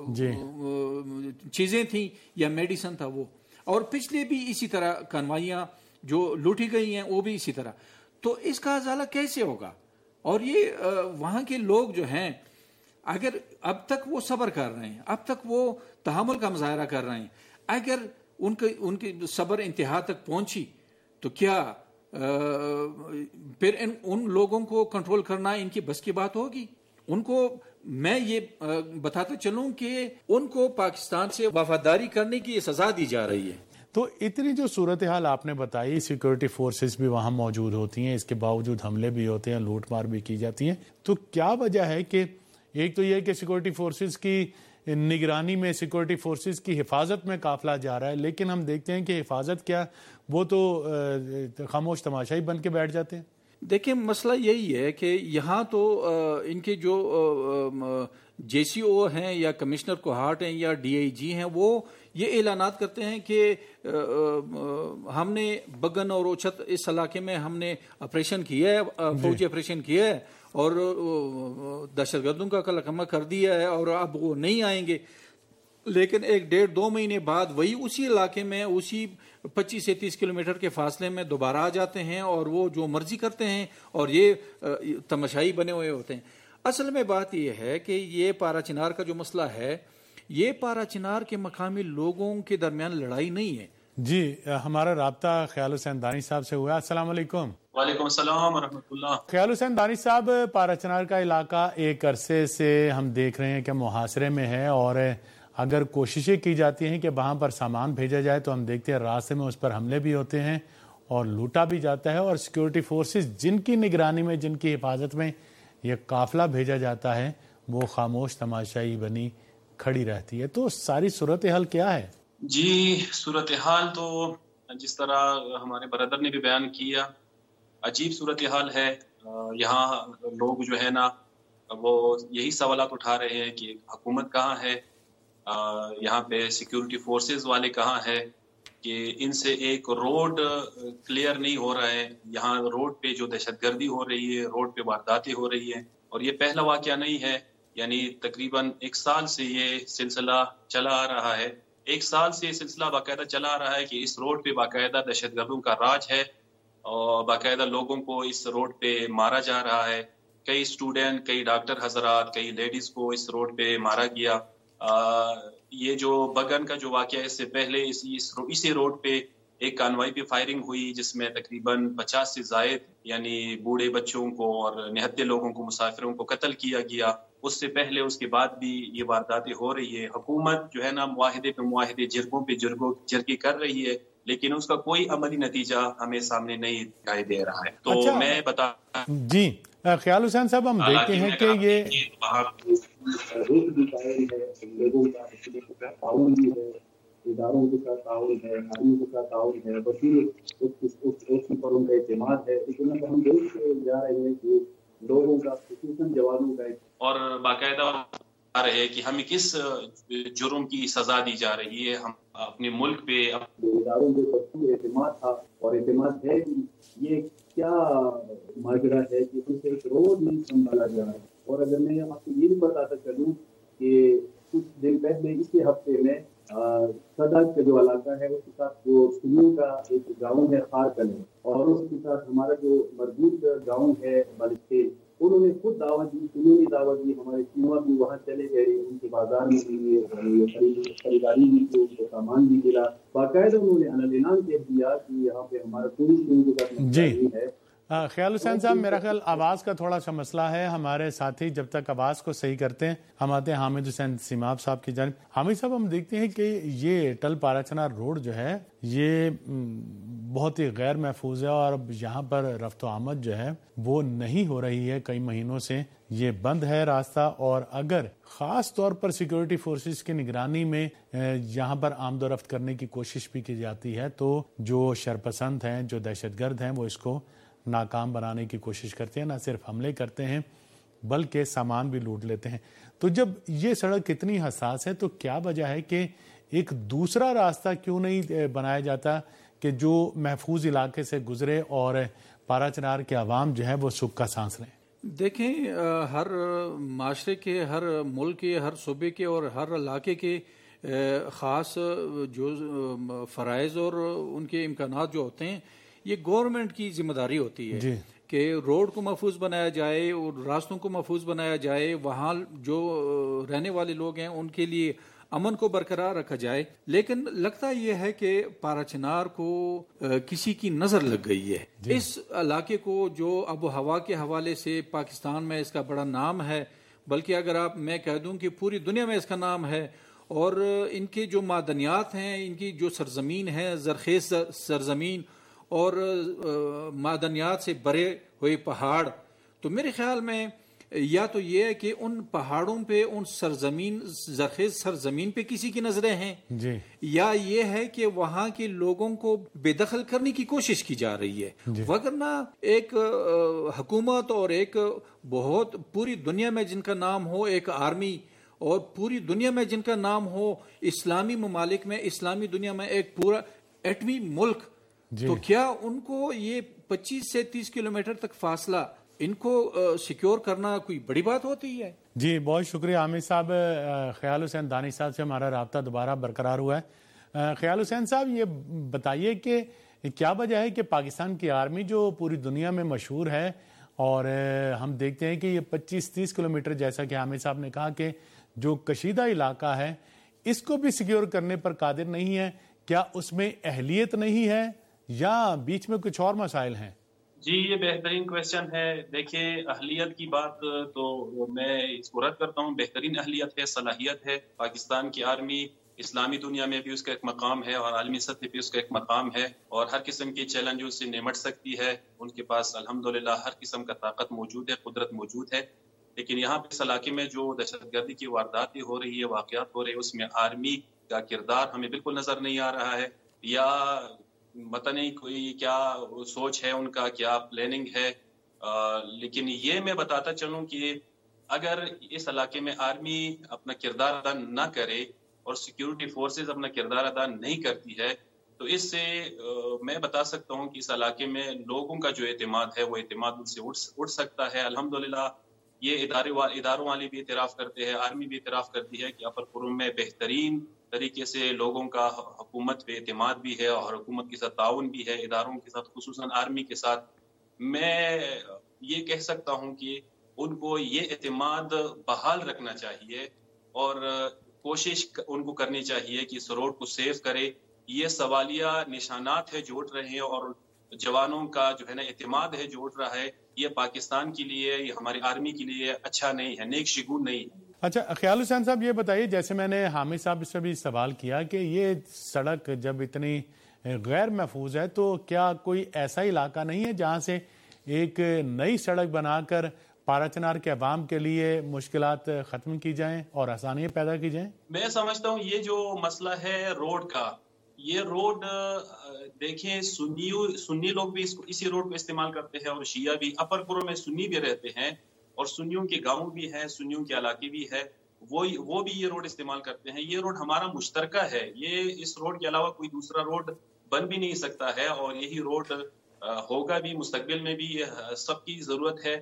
چیزیں تھیں یا میڈیسن تھا وہ, اور پچھلے بھی اسی طرح کنوائیاں جو لوٹی گئی ہیں وہ بھی اسی طرح. تو اس کا ازالہ کیسے ہوگا؟ اور یہ وہاں کے لوگ جو ہیں اگر اب تک وہ صبر کر رہے ہیں, اب تک وہ تحمل کا مظاہرہ کر رہے ہیں, اگر ان کی صبر انتہا تک پہنچی تو کیا پھر ان لوگوں کو کنٹرول کرنا ان کی بس کی بات ہوگی؟ ان کو میں یہ بتاتا چلوں کہ ان کو پاکستان سے وفاداری کرنے کی سزا دی جا رہی ہے. تو اتنی جو صورتحال آپ نے بتائی، سیکورٹی فورسز بھی وہاں موجود ہوتی ہیں، اس کے باوجود حملے بھی ہوتے ہیں، لوٹ مار بھی کی جاتی ہیں، تو کیا وجہ ہے کہ ایک تو یہ کہ سیکورٹی فورسز کی نگرانی میں، سیکورٹی فورسز کی حفاظت میں قافلہ جا رہا ہے، لیکن ہم دیکھتے ہیں کہ حفاظت کیا، وہ تو خاموش تماشائی بن کے بیٹھ جاتے ہیں. دیکھیں مسئلہ یہی ہے کہ یہاں تو ان کے جو جے سی او ہیں یا کمشنر کوہاٹ ہیں یا ڈی آئی جی ہیں، وہ یہ اعلانات کرتے ہیں کہ ہم نے بگن اور اوچھت اس علاقے میں ہم نے آپریشن کیا ہے، فوجی آپریشن کیا ہے اور دہشت گردوں کا قلمہ کر دیا ہے اور اب وہ نہیں آئیں گے. لیکن 1-1.5-2 مہینے بعد وہی اسی علاقے میں اسی 25 سے 30 کلومیٹر کے فاصلے میں دوبارہ آ جاتے ہیں اور وہ جو مرضی کرتے ہیں اور یہ تماشائی بنے ہوئے ہوتے ہیں. اصل میں بات یہ ہے کہ یہ پارا چنار کا جو مسئلہ ہے، یہ پارا چنار کے مقامی لوگوں کے درمیان لڑائی نہیں ہے. جی ہمارا رابطہ خیال حسین دانی صاحب سے ہوا. السلام علیکم. وعلیکم السلام ورحمۃ اللہ. خیال حسین دانی صاحب، پارا چنار کا علاقہ ایک عرصے سے ہم دیکھ رہے ہیں کہ محاصرے میں ہے، اور اگر کوششیں کی جاتی ہیں کہ وہاں پر سامان بھیجا جائے تو ہم دیکھتے ہیں راستے میں اس پر حملے بھی ہوتے ہیں اور لوٹا بھی جاتا ہے، اور سیکورٹی فورسز جن کی نگرانی میں، جن کی حفاظت میں یہ قافلہ بھیجا جاتا ہے، وہ خاموش تماشائی بنی کھڑی رہتی ہے. تو ساری صورتحال کیا ہے؟ جی صورتحال تو جس طرح ہمارے برادر نے بھی بیان کیا، عجیب صورتحال ہے. یہاں لوگ جو ہے نا وہ یہی سوالات اٹھا رہے ہیں کہ حکومت کہاں ہے، یہاں پہ سیکیورٹی فورسز والے کہاں ہے، کہ ان سے ایک روڈ کلیئر نہیں ہو رہا ہے. یہاں روڈ پہ جو دہشت گردی ہو رہی ہے، روڈ پہ وارداتیں ہو رہی ہیں، اور یہ پہلا واقعہ نہیں ہے. یعنی تقریباً 1 سال سے یہ سلسلہ چلا آ رہا ہے. 1 سال سے یہ سلسلہ باقاعدہ چلا آ رہا ہے کہ اس روڈ پہ باقاعدہ دہشت گردوں کا راج ہے اور باقاعدہ لوگوں کو اس روڈ پہ مارا جا رہا ہے. کئی اسٹوڈنٹ، کئی ڈاکٹر حضرات، کئی لیڈیز کو اس روڈ پہ مارا گیا. یہ جو بگن کا جو واقعہ اس سے پہلے اسی روڈ پہ ایک کانوائی پہ فائرنگ ہوئی جس میں تقریباً 50 سے زائد یعنی بوڑھے بچوں کو اور نہتے لوگوں کو، مسافروں کو قتل کیا گیا. اس سے پہلے، اس کے بعد بھی یہ وارداتیں ہو رہی ہے. حکومت جو ہے نا معاہدے پہ معاہدے، جرگوں پہ جرگی کر رہی ہے، لیکن اس کا کوئی عملی نتیجہ ہمیں سامنے نہیں دکھائی دے رہا ہے. تو میں بتا جی خیال حسین صاحب، ہم دیکھتے ہیں کہ یہ لوگوں کا تعاون بھی ہے، اداروں کے ساتھ تعاون ہے، ناریوں کے ساتھ تعاون ہے، وسیع پر ان کا اعتماد ہے. لیکن ہم دیکھتے جا رہے ہیں کہ لوگوں کا، خصوصاً جوانوں کا، اور باقاعدہ آ رہے ہیں کہ ہمیں کس جرم کی سزا دی جا رہی ہے. ہم اپنے ملک پہ اداروں کے وسیع اعتماد تھا اور اعتماد ہے کہ یہ کیا ماجرا ہے کہ ان سے ایک روڈ نہیں سنبھالا جا رہا ہے. اور اگر میں آپ کو یہ بھی بتاتا چلوں کہ کچھ دن پہلے اسی ہفتے میں صدر کا جو علاقہ ہے اس کے ساتھ جو سنو کا ایک گاؤں ہے خارکل ہے، اور اس کے ساتھ ہمارا جو مربوط گاؤں ہے بالستین، انہوں نے خود دعوت دی، سنو نے دعوت دی، ہمارے سنوا بھی وہاں چلے گئے، ان کے بازار میں خریداری بھی کی، ان کو سامان بھی ملا. باقاعدہ انہوں نے اعلان کہہ دیا کہ یہاں پہ ہمارا کوئی سنو کے ساتھ نہیں ہے. خیال حسین صاحب، میرا خیال آواز کا تھوڑا سا مسئلہ ہے. ہمارے ساتھی جب تک آواز کو صحیح کرتے ہیں ہم آتے ہیں حامد حسین سیماب صاحب کی جانب. حامد صاحب، ہم دیکھتے ہیں کہ یہ ٹل پارا چنار روڈ جو ہے یہ بہت ہی غیر محفوظ ہے، اور یہاں پر رفت و آمد جو ہے وہ نہیں ہو رہی ہے. کئی مہینوں سے یہ بند ہے راستہ، اور اگر خاص طور پر سیکورٹی فورسز کی نگرانی میں یہاں پر آمد و رفت کرنے کی کوشش بھی کی جاتی ہے تو جو شرپسند ہیں، جو دہشت گرد ہیں، وہ اس کو ناکام بنانے کی کوشش کرتے ہیں. نہ صرف حملے کرتے ہیں بلکہ سامان بھی لوٹ لیتے ہیں. تو جب یہ سڑک اتنی حساس ہے تو کیا وجہ ہے کہ ایک دوسرا راستہ کیوں نہیں بنایا جاتا کہ جو محفوظ علاقے سے گزرے اور پارا چنار کے عوام جو ہے وہ سکھ کا سانس لیں؟ دیکھیں، ہر معاشرے کے، ہر ملک کے، ہر صوبے کے اور ہر علاقے کے خاص جو فرائض اور ان کے امکانات جو ہوتے ہیں، یہ گورنمنٹ کی ذمہ داری ہوتی ہے کہ روڈ کو محفوظ بنایا جائے اور راستوں کو محفوظ بنایا جائے، وہاں جو رہنے والے لوگ ہیں ان کے لیے امن کو برقرار رکھا جائے. لیکن لگتا یہ ہے کہ پارا چنار کو کسی کی نظر لگ گئی ہے. اس علاقے کو جو آب و ہوا کے حوالے سے پاکستان میں اس کا بڑا نام ہے، بلکہ اگر میں کہہ دوں کہ پوری دنیا میں اس کا نام ہے، اور ان کے جو معدنیات ہیں، ان کی جو سرزمین ہے، زرخیز سرزمین اور معدنیات سے بھرے ہوئے پہاڑ، تو میرے خیال میں یا تو یہ ہے کہ ان پہاڑوں پہ، ان زرخیز سرزمین پہ کسی کی نظریں ہیں جی، یا یہ ہے کہ وہاں کے لوگوں کو بے دخل کرنے کی کوشش کی جا رہی ہے جی. وگرنہ ایک حکومت اور ایک بہت پوری دنیا میں جن کا نام ہو، ایک آرمی، اور پوری دنیا میں جن کا نام ہو، اسلامی ممالک میں، اسلامی دنیا میں ایک پورا ایٹمی ملک جی. تو کیا ان کو یہ 25 سے 30 کلومیٹر تک فاصلہ ان کو سیکیور کرنا کوئی بڑی بات ہوتی ہے؟ جی بہت شکریہ عامر صاحب. خیال حسین دانی صاحب سے ہمارا رابطہ دوبارہ برقرار ہوا ہے. خیال حسین صاحب یہ بتائیے کہ کیا وجہ ہے کہ پاکستان کی آرمی جو پوری دنیا میں مشہور ہے، اور ہم دیکھتے ہیں کہ یہ 25-30 کلومیٹر جیسا کہ عامر صاحب نے کہا کہ جو کشیدہ علاقہ ہے اس کو بھی سیکیور کرنے پر قادر نہیں ہے، کیا اس میں اہلیت نہیں ہے یا بیچ میں کچھ اور مسائل ہیں؟ جی یہ بہترین کویسچن ہے. دیکھیے اہلیت کی بات تو میں اس کو رد کرتا ہوں. بہترین اہلیت ہے، صلاحیت ہے. پاکستان کی آرمی اسلامی دنیا میں بھی اس کا ایک مقام ہے اور عالمی سطح پہ اس کا ایک مقام ہے، اور ہر قسم کے چیلنجوں سے نمٹ سکتی ہے. ان کے پاس الحمدللہ ہر قسم کا طاقت موجود ہے، قدرت موجود ہے. لیکن یہاں پہ اس علاقے میں جو دہشت گردی کی وارداتیں ہو رہی ہے، واقعات ہو رہے ہیں، اس میں آرمی کا کردار ہمیں بالکل نظر نہیں آ رہا ہے. یا پتہ نہیں کوئی کیا سوچ ہے ان کا، کیا پلاننگ ہے. لیکن یہ میں بتاتا چلوں کہ اگر اس علاقے میں آرمی اپنا کردار ادا نہ کرے اور سیکیورٹی فورسز اپنا کردار ادا نہیں کرتی ہے، تو اس سے میں بتا سکتا ہوں کہ اس علاقے میں لوگوں کا جو اعتماد ہے وہ اعتماد ان سے اٹھ سکتا ہے. الحمدللہ یہ اداروں والے بھی اعتراف کرتے ہیں، آرمی بھی اعتراف کرتی ہے کہ اپر قرم میں بہترین طریقے سے لوگوں کا حکومت پہ اعتماد بھی ہے اور حکومت کے ساتھ تعاون بھی ہے، اداروں کے ساتھ، خصوصاً آرمی کے ساتھ. میں یہ کہہ سکتا ہوں کہ ان کو یہ اعتماد بحال رکھنا چاہیے اور کوشش ان کو کرنی چاہیے کہ اس روڈ کو سیف کرے. یہ سوالیہ نشانات ہے جو اٹھ رہے ہیں اور جوانوں کا جو ہے نا اعتماد ہے جو اٹھ رہا ہے، یہ پاکستان کے لیے، یہ ہماری آرمی کے لیے اچھا نہیں ہے، نیک شگون نہیں ہے. اچھا خیال حسین صاحب یہ بتائیے، جیسے میں نے حامد صاحب سے بھی سوال کیا کہ یہ سڑک جب اتنی غیر محفوظ ہے تو کیا کوئی ایسا علاقہ نہیں ہے جہاں سے ایک نئی سڑک بنا کر پارا چنار کے عوام کے لیے مشکلات ختم کی جائیں اور آسانیاں پیدا کی جائیں؟ میں سمجھتا ہوں یہ جو مسئلہ ہے روڈ کا، یہ روڈ دیکھیں سنی لوگ بھی اسی روڈ کو استعمال کرتے ہیں اور شیعہ بھی. اپر پوروں میں سنی بھی رہتے ہیں اور سنیوں کے گاؤں بھی ہیں، سنیوں کے علاقے بھی ہے، وہ بھی یہ روڈ استعمال کرتے ہیں. یہ روڈ ہمارا مشترکہ ہے، یہ اس روڈ کے علاوہ کوئی دوسرا روڈ بن بھی نہیں سکتا ہے اور یہی روڈ ہوگا بھی مستقبل میں بھی. سب کی ضرورت ہے.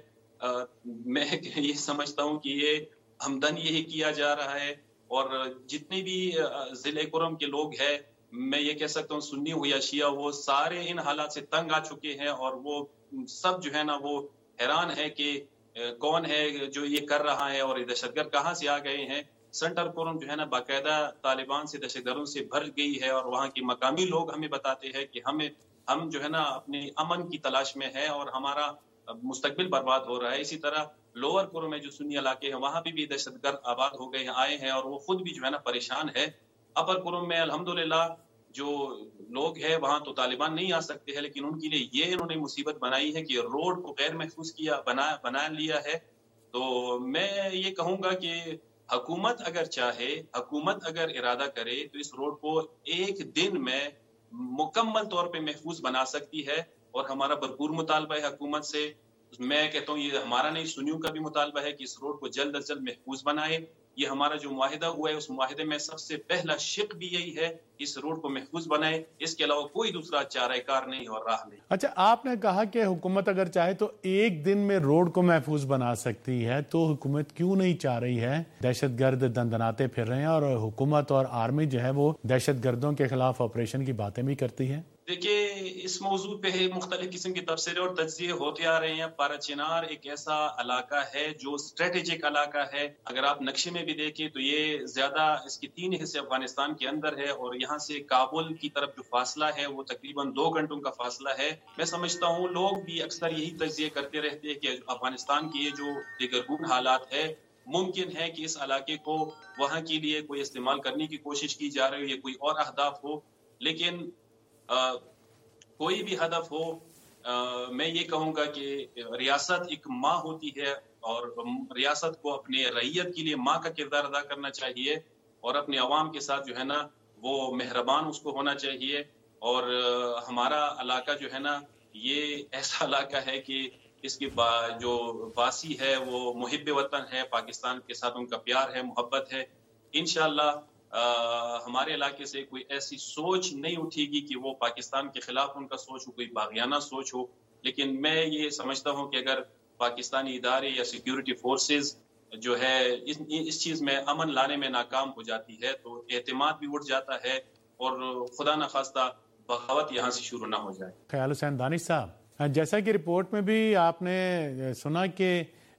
میں یہ سمجھتا ہوں کہ یہ ہمدن یہی کیا جا رہا ہے اور جتنے بھی ضلع کرم کے لوگ ہیں، میں یہ کہہ سکتا ہوں سنی ہو یا شیعہ، وہ سارے ان حالات سے تنگ آ چکے ہیں اور وہ سب جو ہے نا وہ حیران ہے کہ کون ہے جو یہ کر رہا ہے اور دہشت گرد کہاں سے آ گئے ہیں. سینٹر کورم جو ہے نا باقاعدہ طالبان سے، دہشت گردوں سے بھر گئی ہے اور وہاں کے مقامی لوگ ہمیں بتاتے ہیں کہ ہم جو ہے نا اپنے امن کی تلاش میں ہے اور ہمارا مستقبل برباد ہو رہا ہے. اسی طرح لوور کورم میں جو سنی علاقے ہیں وہاں بھی دہشت گرد آباد ہو گئے آئے ہیں اور وہ خود بھی جو ہے نا پریشان ہے. اپر کورم میں الحمدللہ جو لوگ ہیں وہاں تو طالبان نہیں آ سکتے ہیں، لیکن ان کے لیے یہ انہوں نے مصیبت بنائی ہے کہ روڈ کو غیر محفوظ بنا لیا ہے. تو میں یہ کہوں گا کہ حکومت اگر چاہے، حکومت اگر ارادہ کرے تو اس روڈ کو ایک دن میں مکمل طور پہ محفوظ بنا سکتی ہے اور ہمارا بھرپور مطالبہ ہے حکومت سے. میں کہتا ہوں یہ ہمارا نہیں، سنیوں کا بھی مطالبہ ہے کہ اس روڈ کو جلد از جلد محفوظ بنائے. یہ ہمارا جو معاہدہ ہوا ہے اس معاہدے میں سب سے پہلا شق بھی یہی ہے، اس روڈ کو محفوظ بنائے. اس کے علاوہ کوئی دوسرا چارہ کار نہیں اور راہ نہیں. اچھا آپ نے کہا کہ حکومت اگر چاہے تو ایک دن میں روڈ کو محفوظ بنا سکتی ہے، تو حکومت کیوں نہیں چاہ رہی ہے؟ دہشت گرد دندناتے پھر رہے ہیں اور حکومت اور آرمی جو ہے وہ دہشت گردوں کے خلاف آپریشن کی باتیں بھی کرتی ہے. دیکھیے اس موضوع پہ مختلف قسم کی تبصرے اور تجزیے ہوتے آ رہے ہیں. پارا چنار ایک ایسا علاقہ ہے جو اسٹریٹجک علاقہ ہے. اگر آپ نقشے میں بھی دیکھیں تو یہ زیادہ اس کے 3 حصے افغانستان کے اندر ہے اور یہاں سے کابل کی طرف جو فاصلہ ہے وہ تقریباً 2 گھنٹوں کا فاصلہ ہے. میں سمجھتا ہوں لوگ بھی اکثر یہی تجزیے کرتے رہتے ہیں کہ افغانستان کی یہ جو دیگرگون حالات ہے ممکن ہے کہ اس علاقے کو وہاں کے لیے کوئی استعمال کرنے کی کوشش کی جا رہی ہو یا کوئی اور اہداف ہو، لیکن کوئی بھی ہدف ہو، میں یہ کہوں گا کہ ریاست ایک ماں ہوتی ہے اور ریاست کو اپنے رعیت کے لیے ماں کا کردار ادا کرنا چاہیے اور اپنے عوام کے ساتھ جو ہے نا وہ مہربان اس کو ہونا چاہیے. اور ہمارا علاقہ جو ہے نا یہ ایسا علاقہ ہے کہ اس کی جو باسی ہے وہ محب وطن ہے، پاکستان کے ساتھ ان کا پیار ہے، محبت ہے. انشاءاللہ ہمارے علاقے سے کوئی ایسی سوچ نہیں اٹھے گی کہ وہ پاکستان کے خلاف ان کا سوچ ہو، کوئی باغیانہ سوچ ہو. لیکن میں یہ سمجھتا ہوں کہ اگر پاکستانی ادارے یا سیکیورٹی فورسز جو ہے اس چیز میں امن لانے میں ناکام ہو جاتی ہے تو اعتماد بھی اٹھ جاتا ہے اور خدا نخواستہ بغاوت یہاں سے شروع نہ ہو جائے. خیال حسین دانش صاحب، جیسا کہ رپورٹ میں بھی آپ نے سنا کہ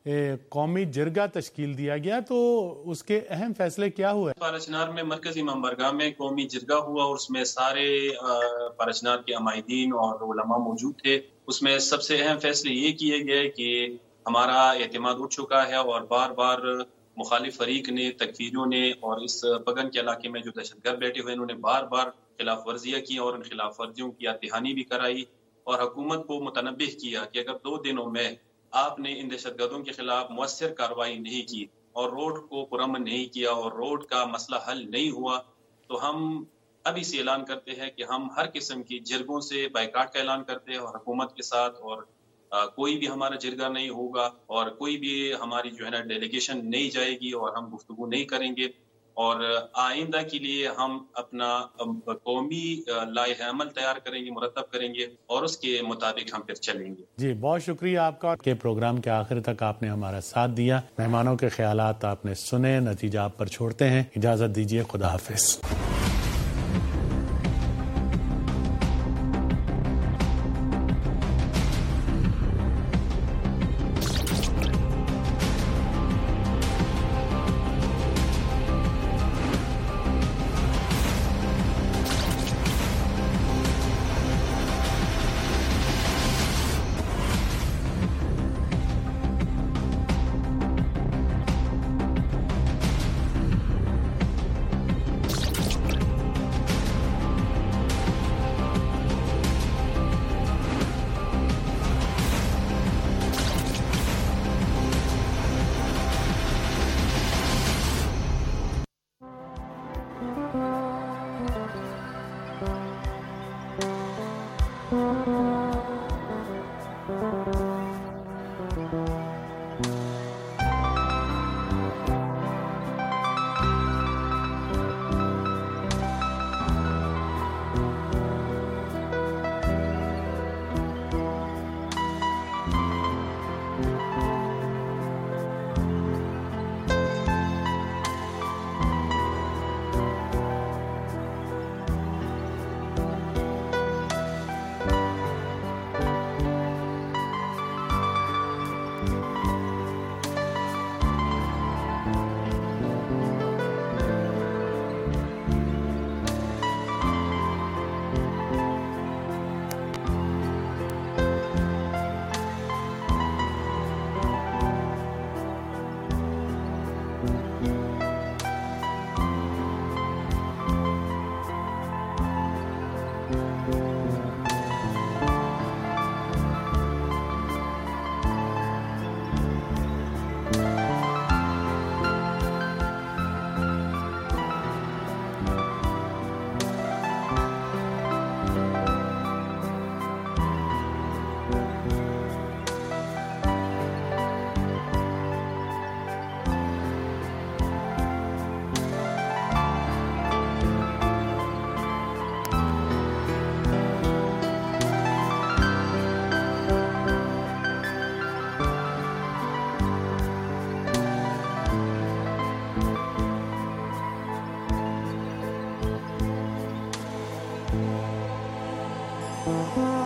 قومی جرگہ تشکیل دیا گیا، تو اس کے اہم فیصلے کیا ہوئے؟ پارچنار میں مرکزی ممبرگاہ میں قومی جرگہ ہوا اور اس میں سارے پارچنار کے عمائدین اور علماء موجود تھے. اس میں سب سے اہم فیصلے یہ کیے گئے کہ ہمارا اعتماد اٹھ چکا ہے اور بار بار مخالف فریق نے، تکفیریوں نے اور اس پگن کے علاقے میں جو دہشت گرد بیٹھے ہوئے انہوں نے بار بار خلاف ورزیاں کی اور ان خلاف ورزیوں کی دہانی بھی کرائی اور حکومت کو متنبہ کیا کہ اگر 2 دنوں میں آپ نے ان دہشت گردوں کے خلاف مؤثر کارروائی نہیں کی اور روڈ کو پرامن نہیں کیا اور روڈ کا مسئلہ حل نہیں ہوا تو ہم ابھی سے اعلان کرتے ہیں کہ ہم ہر قسم کی جرگوں سے بائیکاٹ کا اعلان کرتے ہیں اور حکومت کے ساتھ، اور کوئی بھی ہمارا جرگہ نہیں ہوگا اور کوئی بھی ہماری جو ہے نا ڈیلیگیشن نہیں جائے گی اور ہم گفتگو نہیں کریں گے. اور آئندہ کے لیے ہم اپنا قومی لائحہ عمل تیار کریں گے، مرتب کریں گے اور اس کے مطابق ہم پھر چلیں گے. جی بہت شکریہ آپ کا کہ پروگرام کے آخر تک آپ نے ہمارا ساتھ دیا. مہمانوں کے خیالات آپ نے سنے، نتیجہ آپ پر چھوڑتے ہیں. اجازت دیجیے، خدا حافظ. Thank you.